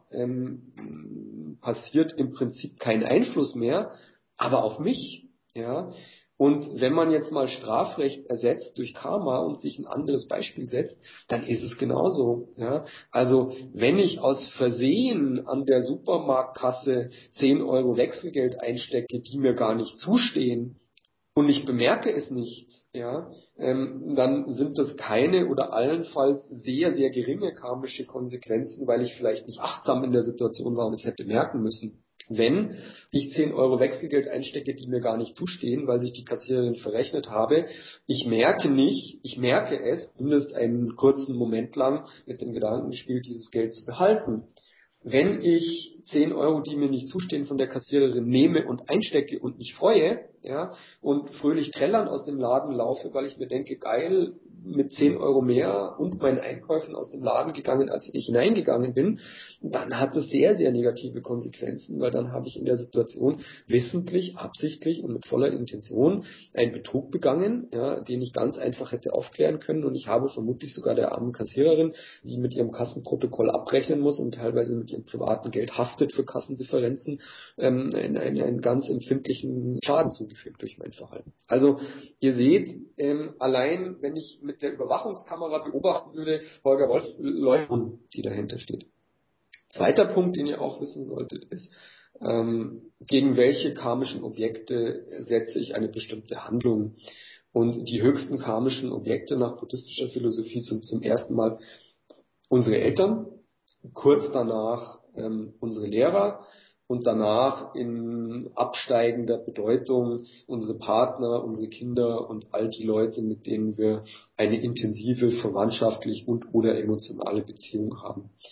ähm, passiert, im Prinzip keinen Einfluss mehr, aber auf mich. Ja. Und wenn man jetzt mal Strafrecht ersetzt durch Karma und sich ein anderes Beispiel setzt, dann ist es genauso. Ja. Also wenn ich aus Versehen an der Supermarktkasse zehn Euro Wechselgeld einstecke, die mir gar nicht zustehen, und ich bemerke es nicht, ja, ähm, dann sind das keine oder allenfalls sehr, sehr geringe karmische Konsequenzen, weil ich vielleicht nicht achtsam in der Situation war und es hätte merken müssen. Wenn ich zehn Euro Wechselgeld einstecke, die mir gar nicht zustehen, weil sich die Kassiererin verrechnet habe, ich merke nicht, ich merke es, zumindest einen kurzen Moment lang mit dem Gedanken gespielt, dieses Geld zu behalten. Wenn ich zehn Euro, die mir nicht zustehen, von der Kassiererin nehme und einstecke und mich freue, ja, und fröhlich trällernd aus dem Laden laufe, weil ich mir denke, geil, mit zehn Euro mehr und meinen Einkäufen aus dem Laden gegangen, als ich hineingegangen bin, dann hat das sehr, sehr negative Konsequenzen, weil dann habe ich in der Situation wissentlich, absichtlich und mit voller Intention einen Betrug begangen, ja, den ich ganz einfach hätte aufklären können und ich habe vermutlich sogar der armen Kassiererin, die mit ihrem Kassenprotokoll abrechnen muss und teilweise mit ihrem privaten Geld haftet für Kassendifferenzen, ähm, einen, einen, einen ganz empfindlichen Schaden zugefügt durch mein Verhalten. Also ihr seht, ähm, allein wenn ich mit der Überwachungskamera beobachten würde, Holger Wolf Leute, die dahinter steht. Zweiter Punkt, den ihr auch wissen solltet, ist, ähm, gegen welche karmischen Objekte setze ich eine bestimmte Handlung. Und die höchsten karmischen Objekte nach buddhistischer Philosophie sind zum ersten Mal unsere Eltern, kurz danach ähm, unsere Lehrer und danach in absteigender Bedeutung unsere Partner, unsere Kinder und all die Leute, mit denen wir eine intensive verwandtschaftlich und oder emotionale Beziehung haben.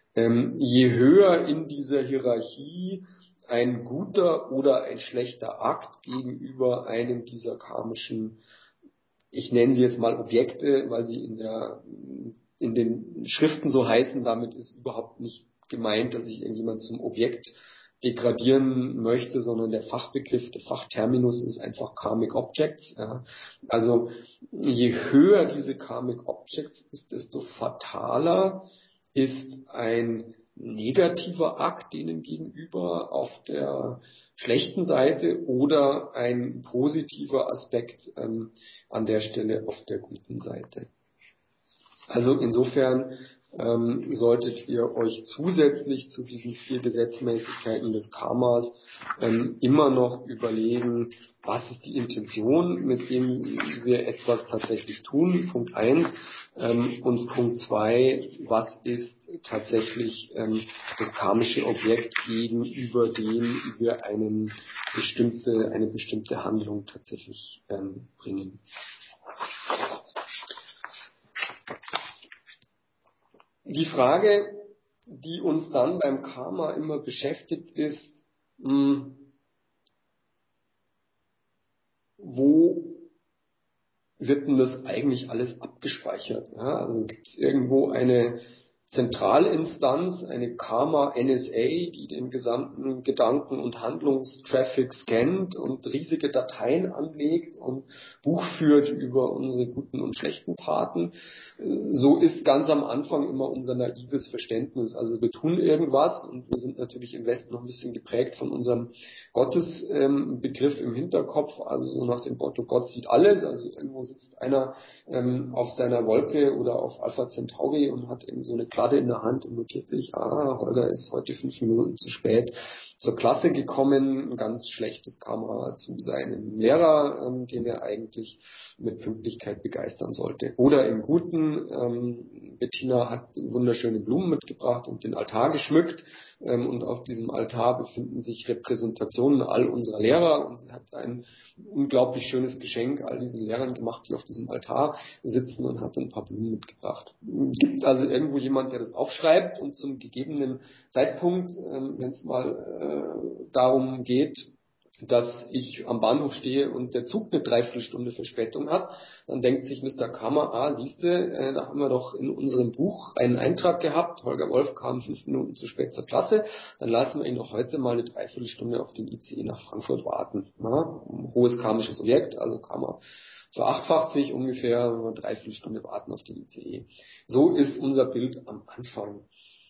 Ähm, je höher in dieser Hierarchie ein guter oder ein schlechter Akt gegenüber einem dieser karmischen, ich nenne sie jetzt mal Objekte, weil sie in der, in den Schriften so heißen, damit ist überhaupt nicht gemeint, dass ich irgendjemand zum Objekt degradieren möchte, sondern der Fachbegriff, der Fachterminus ist einfach Karmic Objects. Ja. Also je höher diese Karmic Objects ist, desto fataler ist ein negativer Akt denen gegenüber auf der schlechten Seite oder ein positiver Aspekt ähm, an der Stelle auf der guten Seite. Also insofern ähm, solltet ihr euch zusätzlich zu diesen vier Gesetzmäßigkeiten des Karmas ähm, immer noch überlegen, was ist die Intention, mit dem wir etwas tatsächlich tun, Punkt eins, ähm, und Punkt zwei, was ist tatsächlich ähm, das karmische Objekt, gegenüber dem wir einen bestimmte, eine bestimmte Handlung tatsächlich ähm, bringen. Die Frage, die uns dann beim Karma immer beschäftigt, ist, mh, wo wird denn das eigentlich alles abgespeichert? Ja, also gibt es irgendwo eine Zentralinstanz, eine Karma-N S A, die den gesamten Gedanken- und Handlungstraffic scannt und riesige Dateien anlegt und Buch führt über unsere guten und schlechten Taten. So ist ganz am Anfang immer unser naives Verständnis. Also wir tun irgendwas und wir sind natürlich im Westen noch ein bisschen geprägt von unserem Gottesbegriff ähm, im Hinterkopf, also so nach dem Motto, Gott sieht alles, also irgendwo sitzt einer ähm, auf seiner Wolke oder auf Alpha Centauri und hat eben so eine Kladde in der Hand und notiert sich, ah, Holger ist heute fünf Minuten zu spät zur Klasse gekommen, ein ganz schlechtes Karma zu seinem Lehrer, ähm, den er eigentlich mit Pünktlichkeit begeistern sollte. Oder im Guten, ähm, Bettina hat wunderschöne Blumen mitgebracht und den Altar geschmückt, ähm, und auf diesem Altar befinden sich Repräsentationen all unserer Lehrer und sie hat ein unglaublich schönes Geschenk all diesen Lehrern gemacht, die auf diesem Altar sitzen, und hat ein paar Blumen mitgebracht. Gibt also irgendwo jemand, der das aufschreibt und zum gegebenen Zeitpunkt, ähm, wenn es mal äh, darum geht, dass ich am Bahnhof stehe und der Zug eine Dreiviertelstunde Verspätung hat, dann denkt sich Mister Kammer, ah, siehste, äh, da haben wir doch in unserem Buch einen Eintrag gehabt, Holger Wolf kam fünf Minuten zu spät zur Klasse, dann lassen wir ihn doch heute mal eine Dreiviertelstunde auf den I C E nach Frankfurt warten. Ja, ein hohes karmisches Objekt, also Kammer verachtfacht sich ungefähr, eine Dreiviertelstunde warten auf den I C E. So ist unser Bild am Anfang.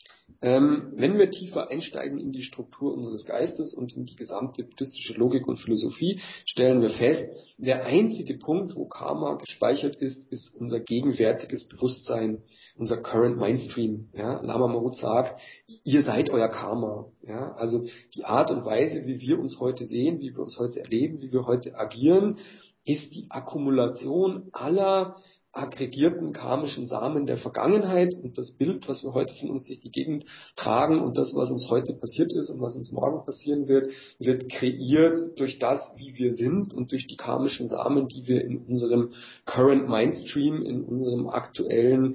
Ähm, wenn wir tiefer einsteigen in die Struktur unseres Geistes und in die gesamte buddhistische Logik und Philosophie, stellen wir fest, der einzige Punkt, wo Karma gespeichert ist, ist unser gegenwärtiges Bewusstsein, unser Current Mindstream. Ja, Lama Marut sagt, ihr seid euer Karma. Ja, also die Art und Weise, wie wir uns heute sehen, wie wir uns heute erleben, wie wir heute agieren, ist die Akkumulation aller aggregierten karmischen Samen der Vergangenheit, und das Bild, was wir heute von uns durch die Gegend tragen und das, was uns heute passiert ist und was uns morgen passieren wird, wird kreiert durch das, wie wir sind und durch die karmischen Samen, die wir in unserem Current Mindstream, in unserem aktuellen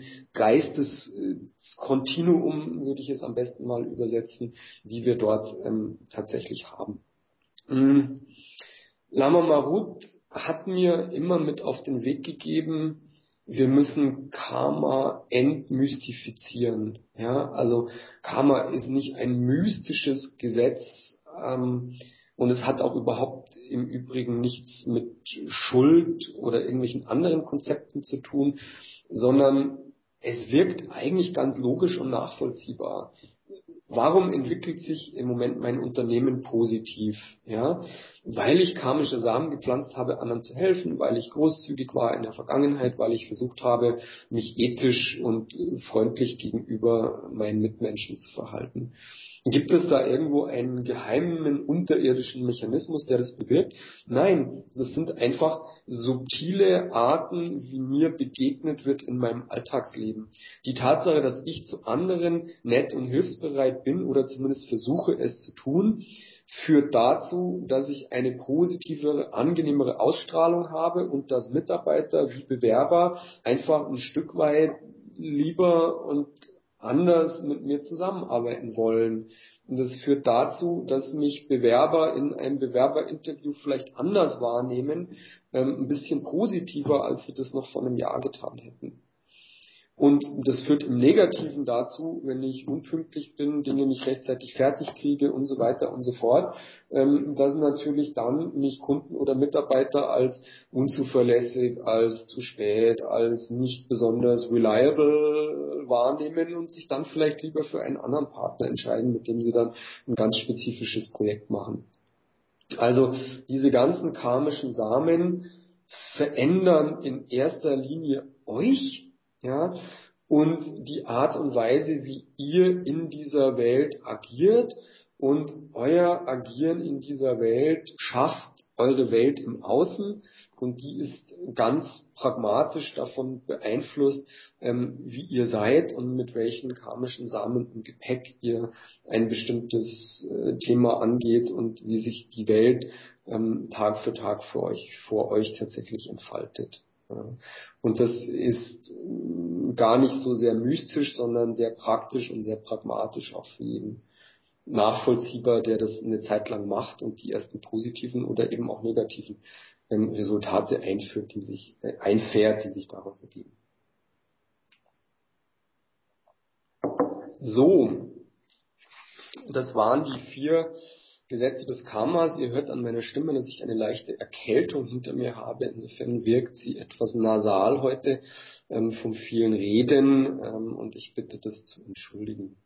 Geisteskontinuum, würde ich es am besten mal übersetzen, die wir dort ähm, tatsächlich haben. Mhm. Lama Marut hat mir immer mit auf den Weg gegeben, wir müssen Karma entmystifizieren. Ja, also Karma ist nicht ein mystisches Gesetz, ähm, und es hat auch überhaupt im Übrigen nichts mit Schuld oder irgendwelchen anderen Konzepten zu tun, sondern es wirkt eigentlich ganz logisch und nachvollziehbar. Warum entwickelt sich im Moment mein Unternehmen positiv? Ja, weil ich karmische Samen gepflanzt habe, anderen zu helfen, weil ich großzügig war in der Vergangenheit, weil ich versucht habe, mich ethisch und freundlich gegenüber meinen Mitmenschen zu verhalten. Gibt es da irgendwo einen geheimen unterirdischen Mechanismus, der das bewirkt? Nein, das sind einfach subtile Arten, wie mir begegnet wird in meinem Alltagsleben. Die Tatsache, dass ich zu anderen nett und hilfsbereit bin oder zumindest versuche es zu tun, führt dazu, dass ich eine positivere, angenehmere Ausstrahlung habe und dass Mitarbeiter wie Bewerber einfach ein Stück weit lieber und anders mit mir zusammenarbeiten wollen. Und das führt dazu, dass mich Bewerber in einem Bewerberinterview vielleicht anders wahrnehmen, ähm, ein bisschen positiver, als sie das noch vor einem Jahr getan hätten. Und das führt im Negativen dazu, wenn ich unpünktlich bin, Dinge nicht rechtzeitig fertig kriege und so weiter und so fort, dass natürlich dann mich Kunden oder Mitarbeiter als unzuverlässig, als zu spät, als nicht besonders reliable wahrnehmen und sich dann vielleicht lieber für einen anderen Partner entscheiden, mit dem sie dann ein ganz spezifisches Projekt machen. Also diese ganzen karmischen Samen verändern in erster Linie euch, ja, und die Art und Weise, wie ihr in dieser Welt agiert, und euer Agieren in dieser Welt schafft eure Welt im Außen, und die ist ganz pragmatisch davon beeinflusst, ähm, wie ihr seid und mit welchen karmischen Samen im Gepäck ihr ein bestimmtes äh, Thema angeht und wie sich die Welt ähm, Tag für Tag für euch, vor euch tatsächlich entfaltet. Ja. Und das ist gar nicht so sehr mystisch, sondern sehr praktisch und sehr pragmatisch auch für jeden nachvollziehbar, der das eine Zeit lang macht und die ersten positiven oder eben auch negativen ähm, Resultate einführt, die sich äh, einfährt, die sich daraus ergeben. So, das waren die vier Gesetze des Karmas. Ihr hört an meiner Stimme, dass ich eine leichte Erkältung hinter mir habe. Insofern wirkt sie etwas nasal heute ähm, vom vielen Reden ähm, und ich bitte das zu entschuldigen.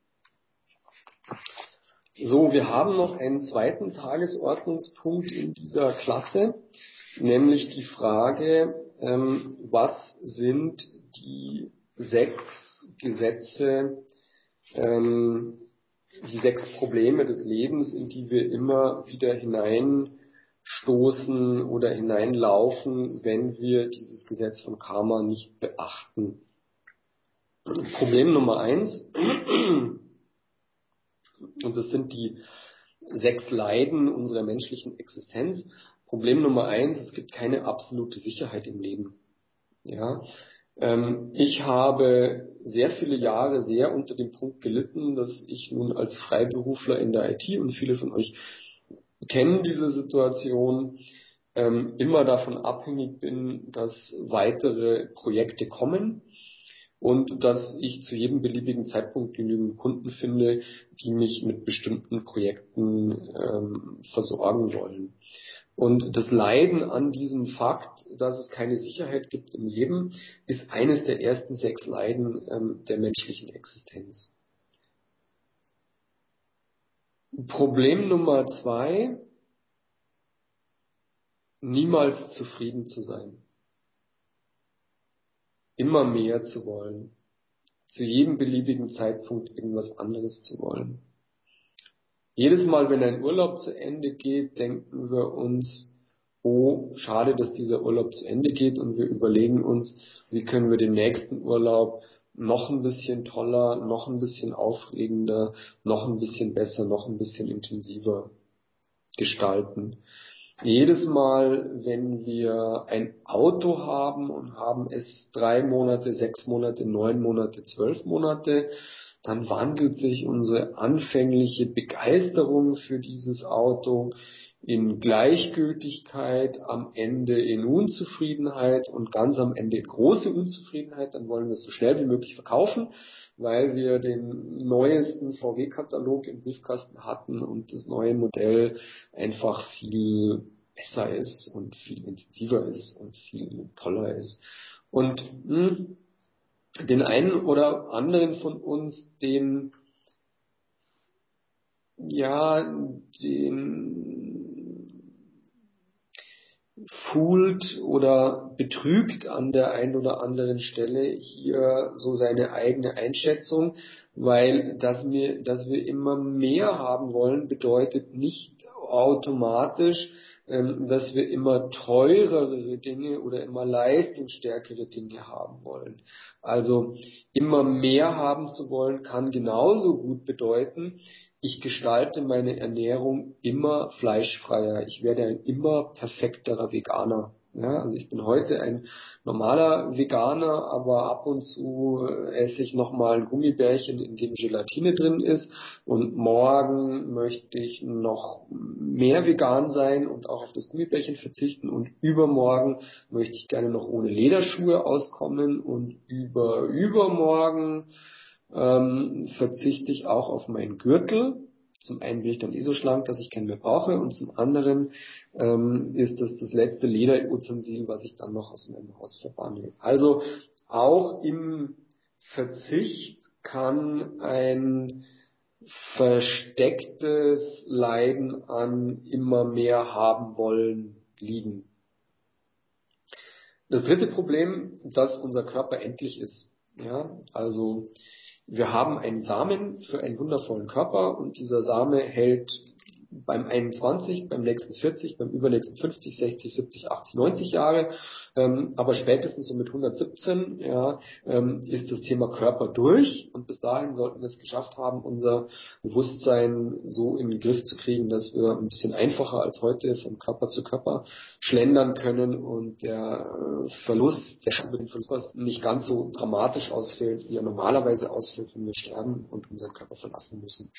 So, wir haben noch einen zweiten Tagesordnungspunkt in dieser Klasse, nämlich die Frage, ähm, was sind die sechs Gesetze, ähm, die sechs Probleme des Lebens, in die wir immer wieder hineinstoßen oder hineinlaufen, wenn wir dieses Gesetz von Karma nicht beachten. Problem Nummer eins, und das sind die sechs Leiden unserer menschlichen Existenz. Problem Nummer eins, es gibt keine absolute Sicherheit im Leben. Ja, ähm, ich habe sehr viele Jahre sehr unter dem Punkt gelitten, dass ich nun als Freiberufler in der I T, und viele von euch kennen diese Situation, ähm, immer davon abhängig bin, dass weitere Projekte kommen und dass ich zu jedem beliebigen Zeitpunkt genügend Kunden finde, die mich mit bestimmten Projekten ähm, versorgen wollen. Und das Leiden an diesem Fakt, dass es keine Sicherheit gibt im Leben, ist eines der ersten sechs Leiden ähm, der menschlichen Existenz. Problem Nummer zwei, niemals zufrieden zu sein. Immer mehr zu wollen. Zu jedem beliebigen Zeitpunkt irgendwas anderes zu wollen. Jedes Mal, wenn ein Urlaub zu Ende geht, denken wir uns, oh, schade, dass dieser Urlaub zu Ende geht, und wir überlegen uns, wie können wir den nächsten Urlaub noch ein bisschen toller, noch ein bisschen aufregender, noch ein bisschen besser, noch ein bisschen intensiver gestalten. Jedes Mal, wenn wir ein Auto haben und haben es drei Monate, sechs Monate, neun Monate, zwölf Monate, dann wandelt sich unsere anfängliche Begeisterung für dieses Auto in Gleichgültigkeit, am Ende in Unzufriedenheit und ganz am Ende in große Unzufriedenheit. Dann wollen wir es so schnell wie möglich verkaufen, weil wir den neuesten V W-Katalog im Briefkasten hatten und das neue Modell einfach viel besser ist und viel intensiver ist und viel toller ist. Und mh, den einen oder anderen von uns, den ja, den foolt oder betrügt an der einen oder anderen Stelle hier so seine eigene Einschätzung, weil dass wir, dass wir immer mehr haben wollen, bedeutet nicht automatisch, ähm, dass wir immer teurere Dinge oder immer leistungsstärkere Dinge haben wollen. Also immer mehr haben zu wollen, kann genauso gut bedeuten, ich gestalte meine Ernährung immer fleischfreier. Ich werde ein immer perfekterer Veganer. Ja, also ich bin heute ein normaler Veganer, aber ab und zu esse ich nochmal ein Gummibärchen, in dem Gelatine drin ist, und morgen möchte ich noch mehr vegan sein und auch auf das Gummibärchen verzichten, und übermorgen möchte ich gerne noch ohne Lederschuhe auskommen, und über übermorgen ähm, verzichte ich auch auf meinen Gürtel. Zum einen bin ich dann eh so schlank, dass ich keinen mehr brauche, und zum anderen ähm, ist das das letzte Lederutensil, was ich dann noch aus meinem Haus verbanne. Also auch im Verzicht kann ein verstecktes Leiden an immer mehr haben wollen liegen. Das dritte Problem, dass unser Körper endlich ist. Ja, also wir haben einen Samen für einen wundervollen Körper, und dieser Same hält beim einundzwanzig, beim nächsten vierzig, beim übernächsten fünfzig, sechzig, siebzig, achtzig, neunzig Jahre. Ähm, aber spätestens so mit hundertsiebzehn ja, ähm, ist das Thema Körper durch, und bis dahin sollten wir es geschafft haben, unser Bewusstsein so in den Griff zu kriegen, dass wir ein bisschen einfacher als heute von Körper zu Körper schlendern können, und der äh, Verlust, der über den Verlust nicht ganz so dramatisch ausfällt, wie er normalerweise ausfällt, wenn wir sterben und unseren Körper verlassen müssen.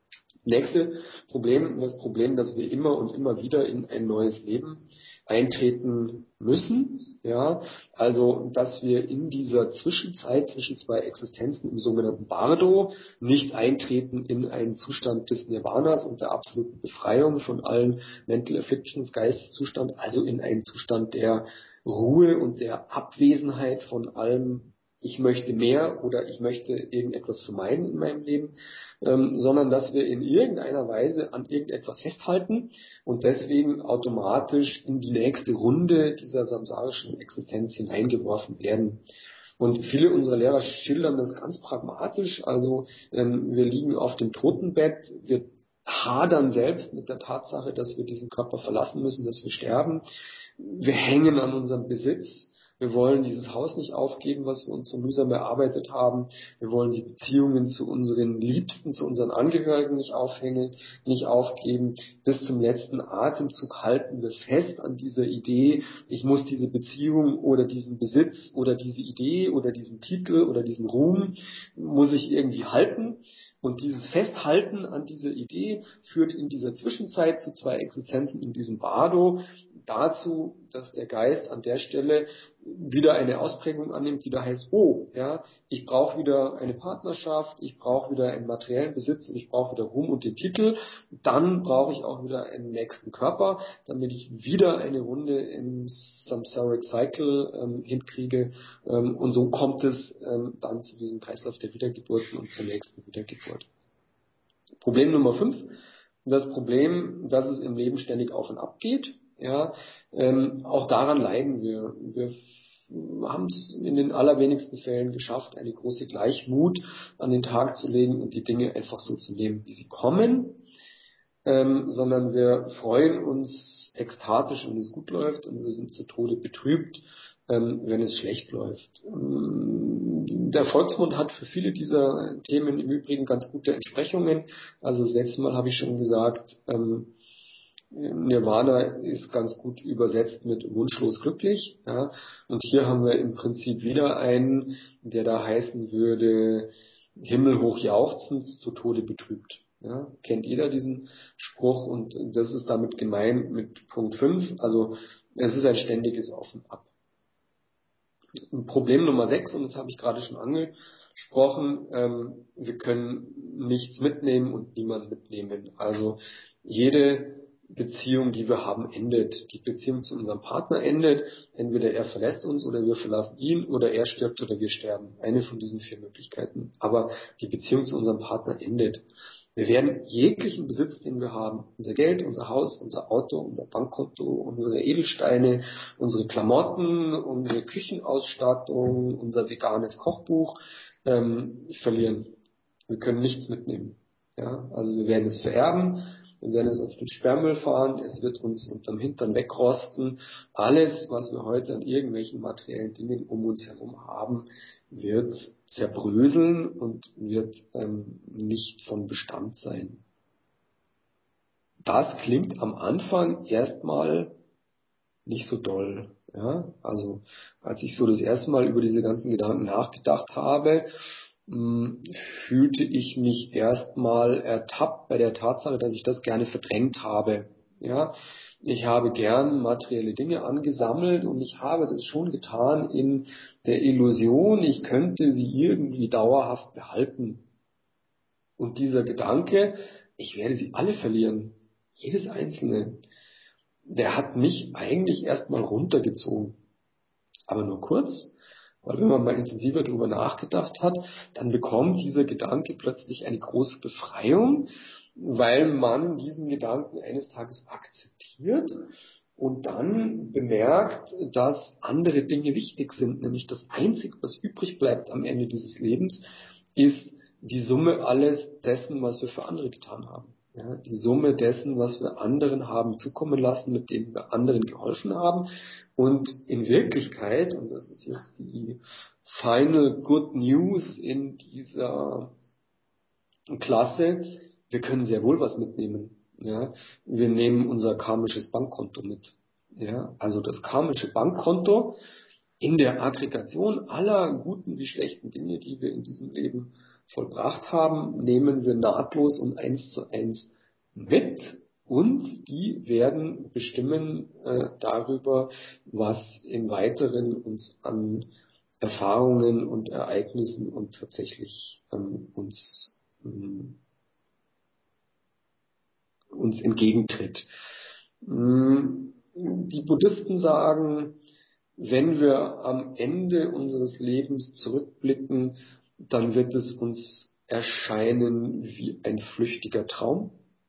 Nächste Problem, das Problem, dass wir immer und immer wieder in ein neues Leben eintreten müssen. Ja, also, dass wir in dieser Zwischenzeit zwischen zwei Existenzen im sogenannten Bardo nicht eintreten in einen Zustand des Nirvanas und der absoluten Befreiung von allen Mental Afflictions, Geisteszustand, also in einen Zustand der Ruhe und der Abwesenheit von allem, ich möchte mehr oder ich möchte irgendetwas vermeiden in meinem Leben, ähm, sondern dass wir in irgendeiner Weise an irgendetwas festhalten und deswegen automatisch in die nächste Runde dieser samsarischen Existenz hineingeworfen werden. Und viele unserer Lehrer schildern das ganz pragmatisch. Also ähm, wir liegen auf dem Totenbett, wir hadern selbst mit der Tatsache, dass wir diesen Körper verlassen müssen, dass wir sterben. Wir hängen an unserem Besitz. Wir wollen dieses Haus nicht aufgeben, was wir uns so mühsam erarbeitet haben. Wir wollen die Beziehungen zu unseren Liebsten, zu unseren Angehörigen nicht aufhängen, nicht aufgeben. Bis zum letzten Atemzug halten wir fest an dieser Idee, ich muss diese Beziehung oder diesen Besitz oder diese Idee oder diesen Titel oder diesen Ruhm, muss ich irgendwie halten. Und dieses Festhalten an dieser Idee führt in dieser Zwischenzeit zu zwei Existenzen in diesem Bardo dazu, dass der Geist an der Stelle wieder eine Ausprägung annimmt, die da heißt, oh, ja, ich brauche wieder eine Partnerschaft, ich brauche wieder einen materiellen Besitz und ich brauche wieder Ruhm und den Titel. Dann brauche ich auch wieder einen nächsten Körper, damit ich wieder eine Runde im Samsaric Cycle ähm, hinkriege. Ähm, und so kommt es ähm, dann zu diesem Kreislauf der Wiedergeburten und zur nächsten Wiedergeburt. Problem Nummer fünf, das Problem, dass es im Leben ständig auf und ab geht. Ja, ähm, auch daran leiden wir. Wir haben es in den allerwenigsten Fällen geschafft, eine große Gleichmut an den Tag zu legen und die Dinge einfach so zu nehmen, wie sie kommen, ähm, sondern wir freuen uns ekstatisch, wenn es gut läuft, und wir sind zu Tode betrübt, ähm, wenn es schlecht läuft. Ähm, der Volksmund hat für viele dieser Themen im Übrigen ganz gute Entsprechungen. Also das letzte Mal habe ich schon gesagt, ähm, Nirvana ist ganz gut übersetzt mit wunschlos glücklich. Ja. Und hier haben wir im Prinzip wieder einen, der da heißen würde, himmelhoch jauchzend, zu Tode betrübt. Ja. Kennt jeder diesen Spruch, und das ist damit gemeint mit Punkt fünf. Also es ist ein ständiges Auf und Ab. Problem Nummer sechs, und das habe ich gerade schon angesprochen, ähm, wir können nichts mitnehmen und niemand mitnehmen. Also jede Beziehung, die wir haben, endet. Die Beziehung zu unserem Partner endet. Entweder er verlässt uns oder wir verlassen ihn, oder er stirbt oder wir sterben. Eine von diesen vier Möglichkeiten. Aber die Beziehung zu unserem Partner endet. Wir werden jeglichen Besitz, den wir haben, unser Geld, unser Haus, unser Auto, unser Bankkonto, unsere Edelsteine, unsere Klamotten, unsere Küchenausstattung, unser veganes Kochbuch, ähm, verlieren. Wir können nichts mitnehmen. Ja, also wir werden es vererben. Wir werden es auf den Sperrmüll fahren, es wird uns unterm Hintern wegrosten. Alles, was wir heute an irgendwelchen materiellen Dingen um uns herum haben, wird zerbröseln und wird ähm, nicht von Bestand sein. Das klingt am Anfang erstmal nicht so doll. Ja, also als ich so das erste Mal über diese ganzen Gedanken nachgedacht habe, mh, fühlte ich mich erstmal ertappt bei der Tatsache, dass ich das gerne verdrängt habe. Ja, ich habe gern materielle Dinge angesammelt und ich habe das schon getan in der Illusion, ich könnte sie irgendwie dauerhaft behalten. Und dieser Gedanke, ich werde sie alle verlieren, jedes einzelne, der hat mich eigentlich erstmal runtergezogen. Aber nur kurz, weil wenn man mal intensiver darüber nachgedacht hat, dann bekommt dieser Gedanke plötzlich eine große Befreiung, weil man diesen Gedanken eines Tages akzeptiert und dann bemerkt, dass andere Dinge wichtig sind. Nämlich das Einzige, was übrig bleibt am Ende dieses Lebens, ist die Summe alles dessen, was wir für andere getan haben. Ja, die Summe dessen, was wir anderen haben zukommen lassen, mit denen wir anderen geholfen haben. Und in Wirklichkeit, und das ist jetzt die final good news in dieser Klasse, wir können sehr wohl was mitnehmen. Ja, wir nehmen unser karmisches Bankkonto mit. Ja, also das karmische Bankkonto in der Aggregation aller guten wie schlechten Dinge, die wir in diesem Leben vollbracht haben, nehmen wir nahtlos und eins zu eins mit und die werden bestimmen äh, darüber, was im Weiteren uns an Erfahrungen und Ereignissen und tatsächlich ähm, uns ähm, uns entgegentritt. Die Buddhisten sagen, wenn wir am Ende unseres Lebens zurückblicken, dann wird es uns erscheinen wie ein flüchtiger Traum.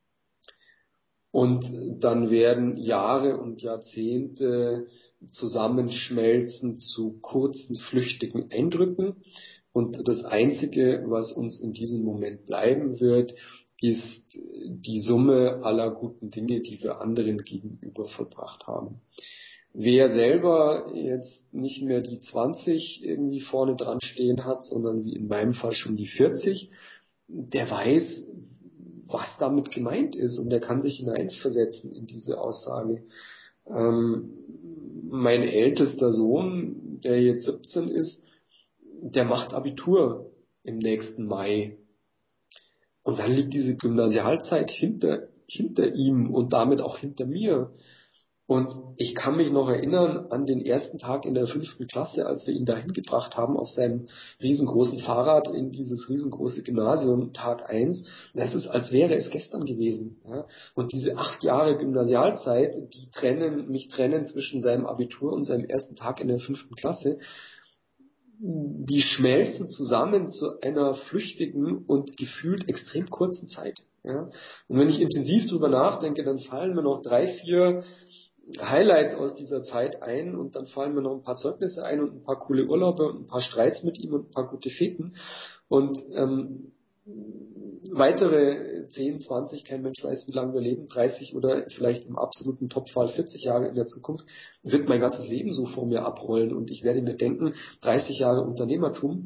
Und dann werden Jahre und Jahrzehnte zusammenschmelzen zu kurzen, flüchtigen Eindrücken. Und das Einzige, was uns in diesem Moment bleiben wird, ist die Summe aller guten Dinge, die wir anderen gegenüber vollbracht haben. Wer selber jetzt nicht mehr die zwanzig irgendwie vorne dran stehen hat, sondern wie in meinem Fall schon die vierzig, der weiß, was damit gemeint ist und der kann sich hineinversetzen in diese Aussage. Ähm, mein ältester Sohn, der jetzt siebzehn ist, der macht Abitur im nächsten Mai. Und dann liegt diese Gymnasialzeit hinter, hinter ihm und damit auch hinter mir. Und ich kann mich noch erinnern an den ersten Tag in der fünften Klasse, als wir ihn dahin gebracht haben auf seinem riesengroßen Fahrrad in dieses riesengroße Gymnasium, Tag eins. Das ist, als wäre es gestern gewesen. Ja. Und diese acht Jahre Gymnasialzeit, die trennen, mich trennen zwischen seinem Abitur und seinem ersten Tag in der fünften Klasse, die schmelzen zusammen zu einer flüchtigen und gefühlt extrem kurzen Zeit. Ja. Und wenn ich intensiv drüber nachdenke, dann fallen mir noch drei, vier Highlights aus dieser Zeit ein und dann fallen mir noch ein paar Zeugnisse ein und ein paar coole Urlaube und ein paar Streits mit ihm und ein paar gute Feten und ähm, weitere zehn, zwanzig, kein Mensch weiß, wie lange wir leben, dreißig oder vielleicht im absoluten Topfall vierzig Jahre in der Zukunft, wird mein ganzes Leben so vor mir abrollen und ich werde mir denken, dreißig Jahre Unternehmertum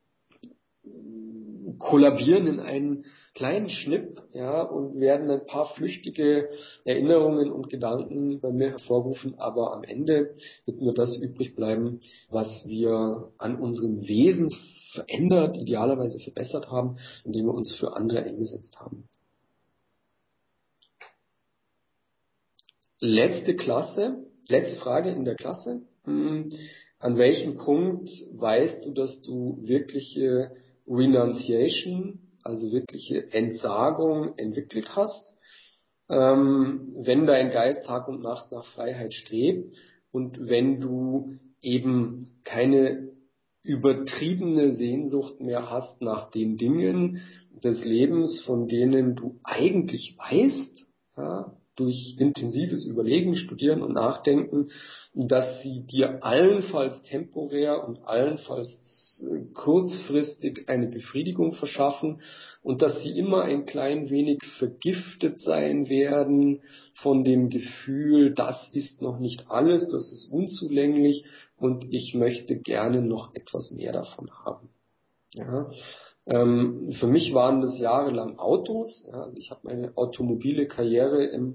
kollabieren in einen kleinen Schnipp, ja, und werden ein paar flüchtige Erinnerungen und Gedanken bei mir hervorrufen, aber am Ende wird nur das übrig bleiben, was wir an unserem Wesen verändert, idealerweise verbessert haben, indem wir uns für andere eingesetzt haben. Letzte Klasse, letzte Frage in der Klasse. Hm, an welchem Punkt weißt du, dass du wirkliche Renunciation, also wirkliche Entsagung entwickelt hast, ähm, wenn dein Geist Tag und Nacht nach Freiheit strebt und wenn du eben keine übertriebene Sehnsucht mehr hast nach den Dingen des Lebens, von denen du eigentlich weißt, ja, durch intensives Überlegen, Studieren und Nachdenken, dass sie dir allenfalls temporär und allenfalls kurzfristig eine Befriedigung verschaffen und dass sie immer ein klein wenig vergiftet sein werden von dem Gefühl, das ist noch nicht alles, das ist unzulänglich und ich möchte gerne noch etwas mehr davon haben. Ja. Ähm, für mich waren das jahrelang Autos. Ja, also ich habe meine automobile Karriere im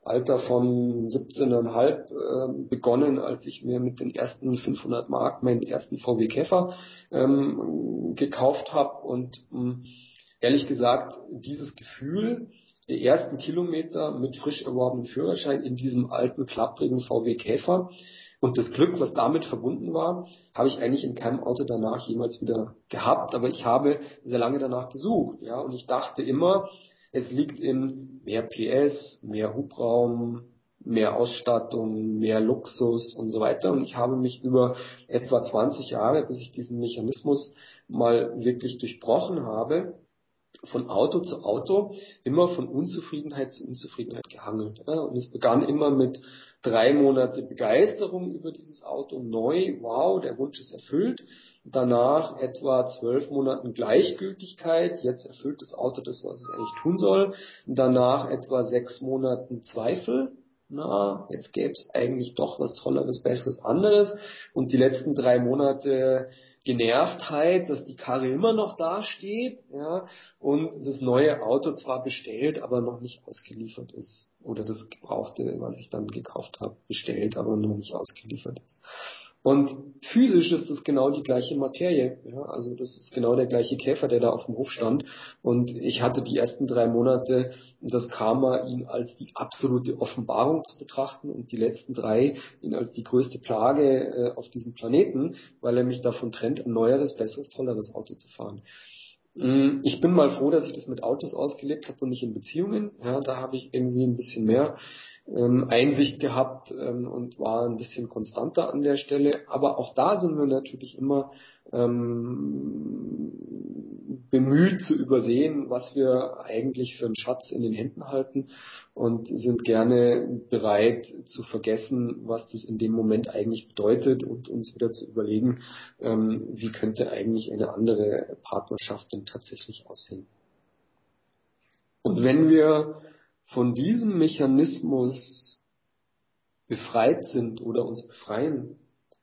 Alter von siebzehn Komma fünf äh, begonnen, als ich mir mit den ersten fünfhundert Mark meinen ersten V W Käfer ähm, gekauft habe. Und mh, ehrlich gesagt, dieses Gefühl der ersten Kilometer mit frisch erworbenem Führerschein in diesem alten, klapprigen V W Käfer und das Glück, was damit verbunden war, habe ich eigentlich in keinem Auto danach jemals wieder gehabt. Aber ich habe sehr lange danach gesucht, ja, und ich dachte immer, es liegt in mehr P S, mehr Hubraum, mehr Ausstattung, mehr Luxus und so weiter. Und ich habe mich über etwa zwanzig Jahre, bis ich diesen Mechanismus mal wirklich durchbrochen habe, von Auto zu Auto immer von Unzufriedenheit zu Unzufriedenheit gehangelt. Ja. Und es begann immer mit drei Monate Begeisterung über dieses Auto, neu, wow, der Wunsch ist erfüllt. Danach etwa zwölf Monaten Gleichgültigkeit, jetzt erfüllt das Auto das, was es eigentlich tun soll. Danach etwa sechs Monaten Zweifel, na, jetzt gäbe es eigentlich doch was Tolleres, Besseres, anderes. Und die letzten drei Monate Genervtheit, dass die Karre immer noch da steht, ja, und das neue Auto zwar bestellt, aber noch nicht ausgeliefert ist. Oder das Gebrauchte, was ich dann gekauft habe, bestellt, aber noch nicht ausgeliefert ist. Und physisch ist das genau die gleiche Materie. Ja, also das ist genau der gleiche Käfer, der da auf dem Hof stand. Und ich hatte die ersten drei Monate das Karma, ihn als die absolute Offenbarung zu betrachten und die letzten drei ihn als die größte Plage äh, auf diesem Planeten, weil er mich davon trennt, ein neueres, besseres, tolleres Auto zu fahren. Ich bin mal froh, dass ich das mit Autos ausgelebt habe und nicht in Beziehungen. Ja, da habe ich irgendwie ein bisschen mehr ähm, Einsicht gehabt ähm, und war ein bisschen konstanter an der Stelle. Aber auch da sind wir natürlich immer ähm, bemüht zu übersehen, was wir eigentlich für einen Schatz in den Händen halten und sind gerne bereit zu vergessen, was das in dem Moment eigentlich bedeutet und uns wieder zu überlegen, ähm, wie könnte eigentlich eine andere Partnerschaft denn tatsächlich aussehen. Und wenn wir von diesem Mechanismus befreit sind oder uns befreien,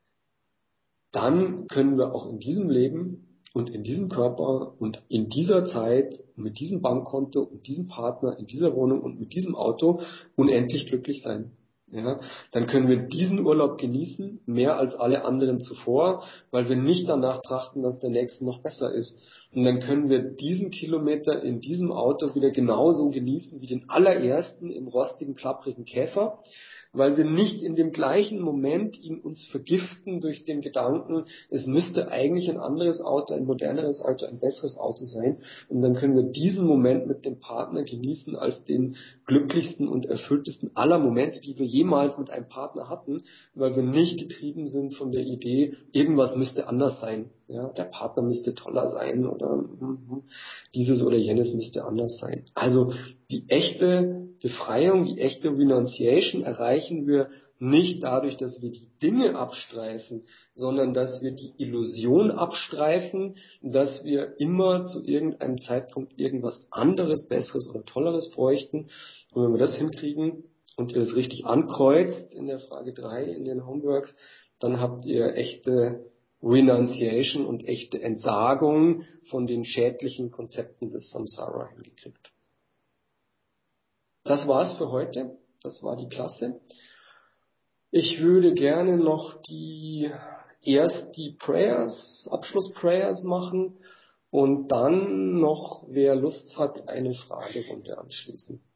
dann können wir auch in diesem Leben und in diesem Körper und in dieser Zeit mit diesem Bankkonto und diesem Partner in dieser Wohnung und mit diesem Auto unendlich glücklich sein. Ja, dann können wir diesen Urlaub genießen, mehr als alle anderen zuvor, weil wir nicht danach trachten, dass der nächste noch besser ist. Und dann können wir diesen Kilometer in diesem Auto wieder genauso genießen wie den allerersten im rostigen, klapprigen Käfer, weil wir nicht in dem gleichen Moment ihn uns vergiften durch den Gedanken, es müsste eigentlich ein anderes Auto, ein moderneres Auto, ein besseres Auto sein. Und dann können wir diesen Moment mit dem Partner genießen als den glücklichsten und erfülltesten aller Momente, die wir jemals mit einem Partner hatten, weil wir nicht getrieben sind von der Idee, irgendwas müsste anders sein. Ja, der Partner müsste toller sein oder mm, dieses oder jenes müsste anders sein. Also die echte Befreiung, die echte Renunciation erreichen wir nicht dadurch, dass wir die Dinge abstreifen, sondern dass wir die Illusion abstreifen, dass wir immer zu irgendeinem Zeitpunkt irgendwas anderes, Besseres oder Tolleres bräuchten. Und wenn wir das hinkriegen und ihr das richtig ankreuzt in der Frage drei in den Homeworks, dann habt ihr echte Renunciation und echte Entsagung von den schädlichen Konzepten des Samsara hingekriegt. Das war's für heute. Das war die Klasse. Ich würde gerne noch die erst die Prayers, Abschlussprayers machen und dann noch, wer Lust hat, eine Fragerunde anschließen.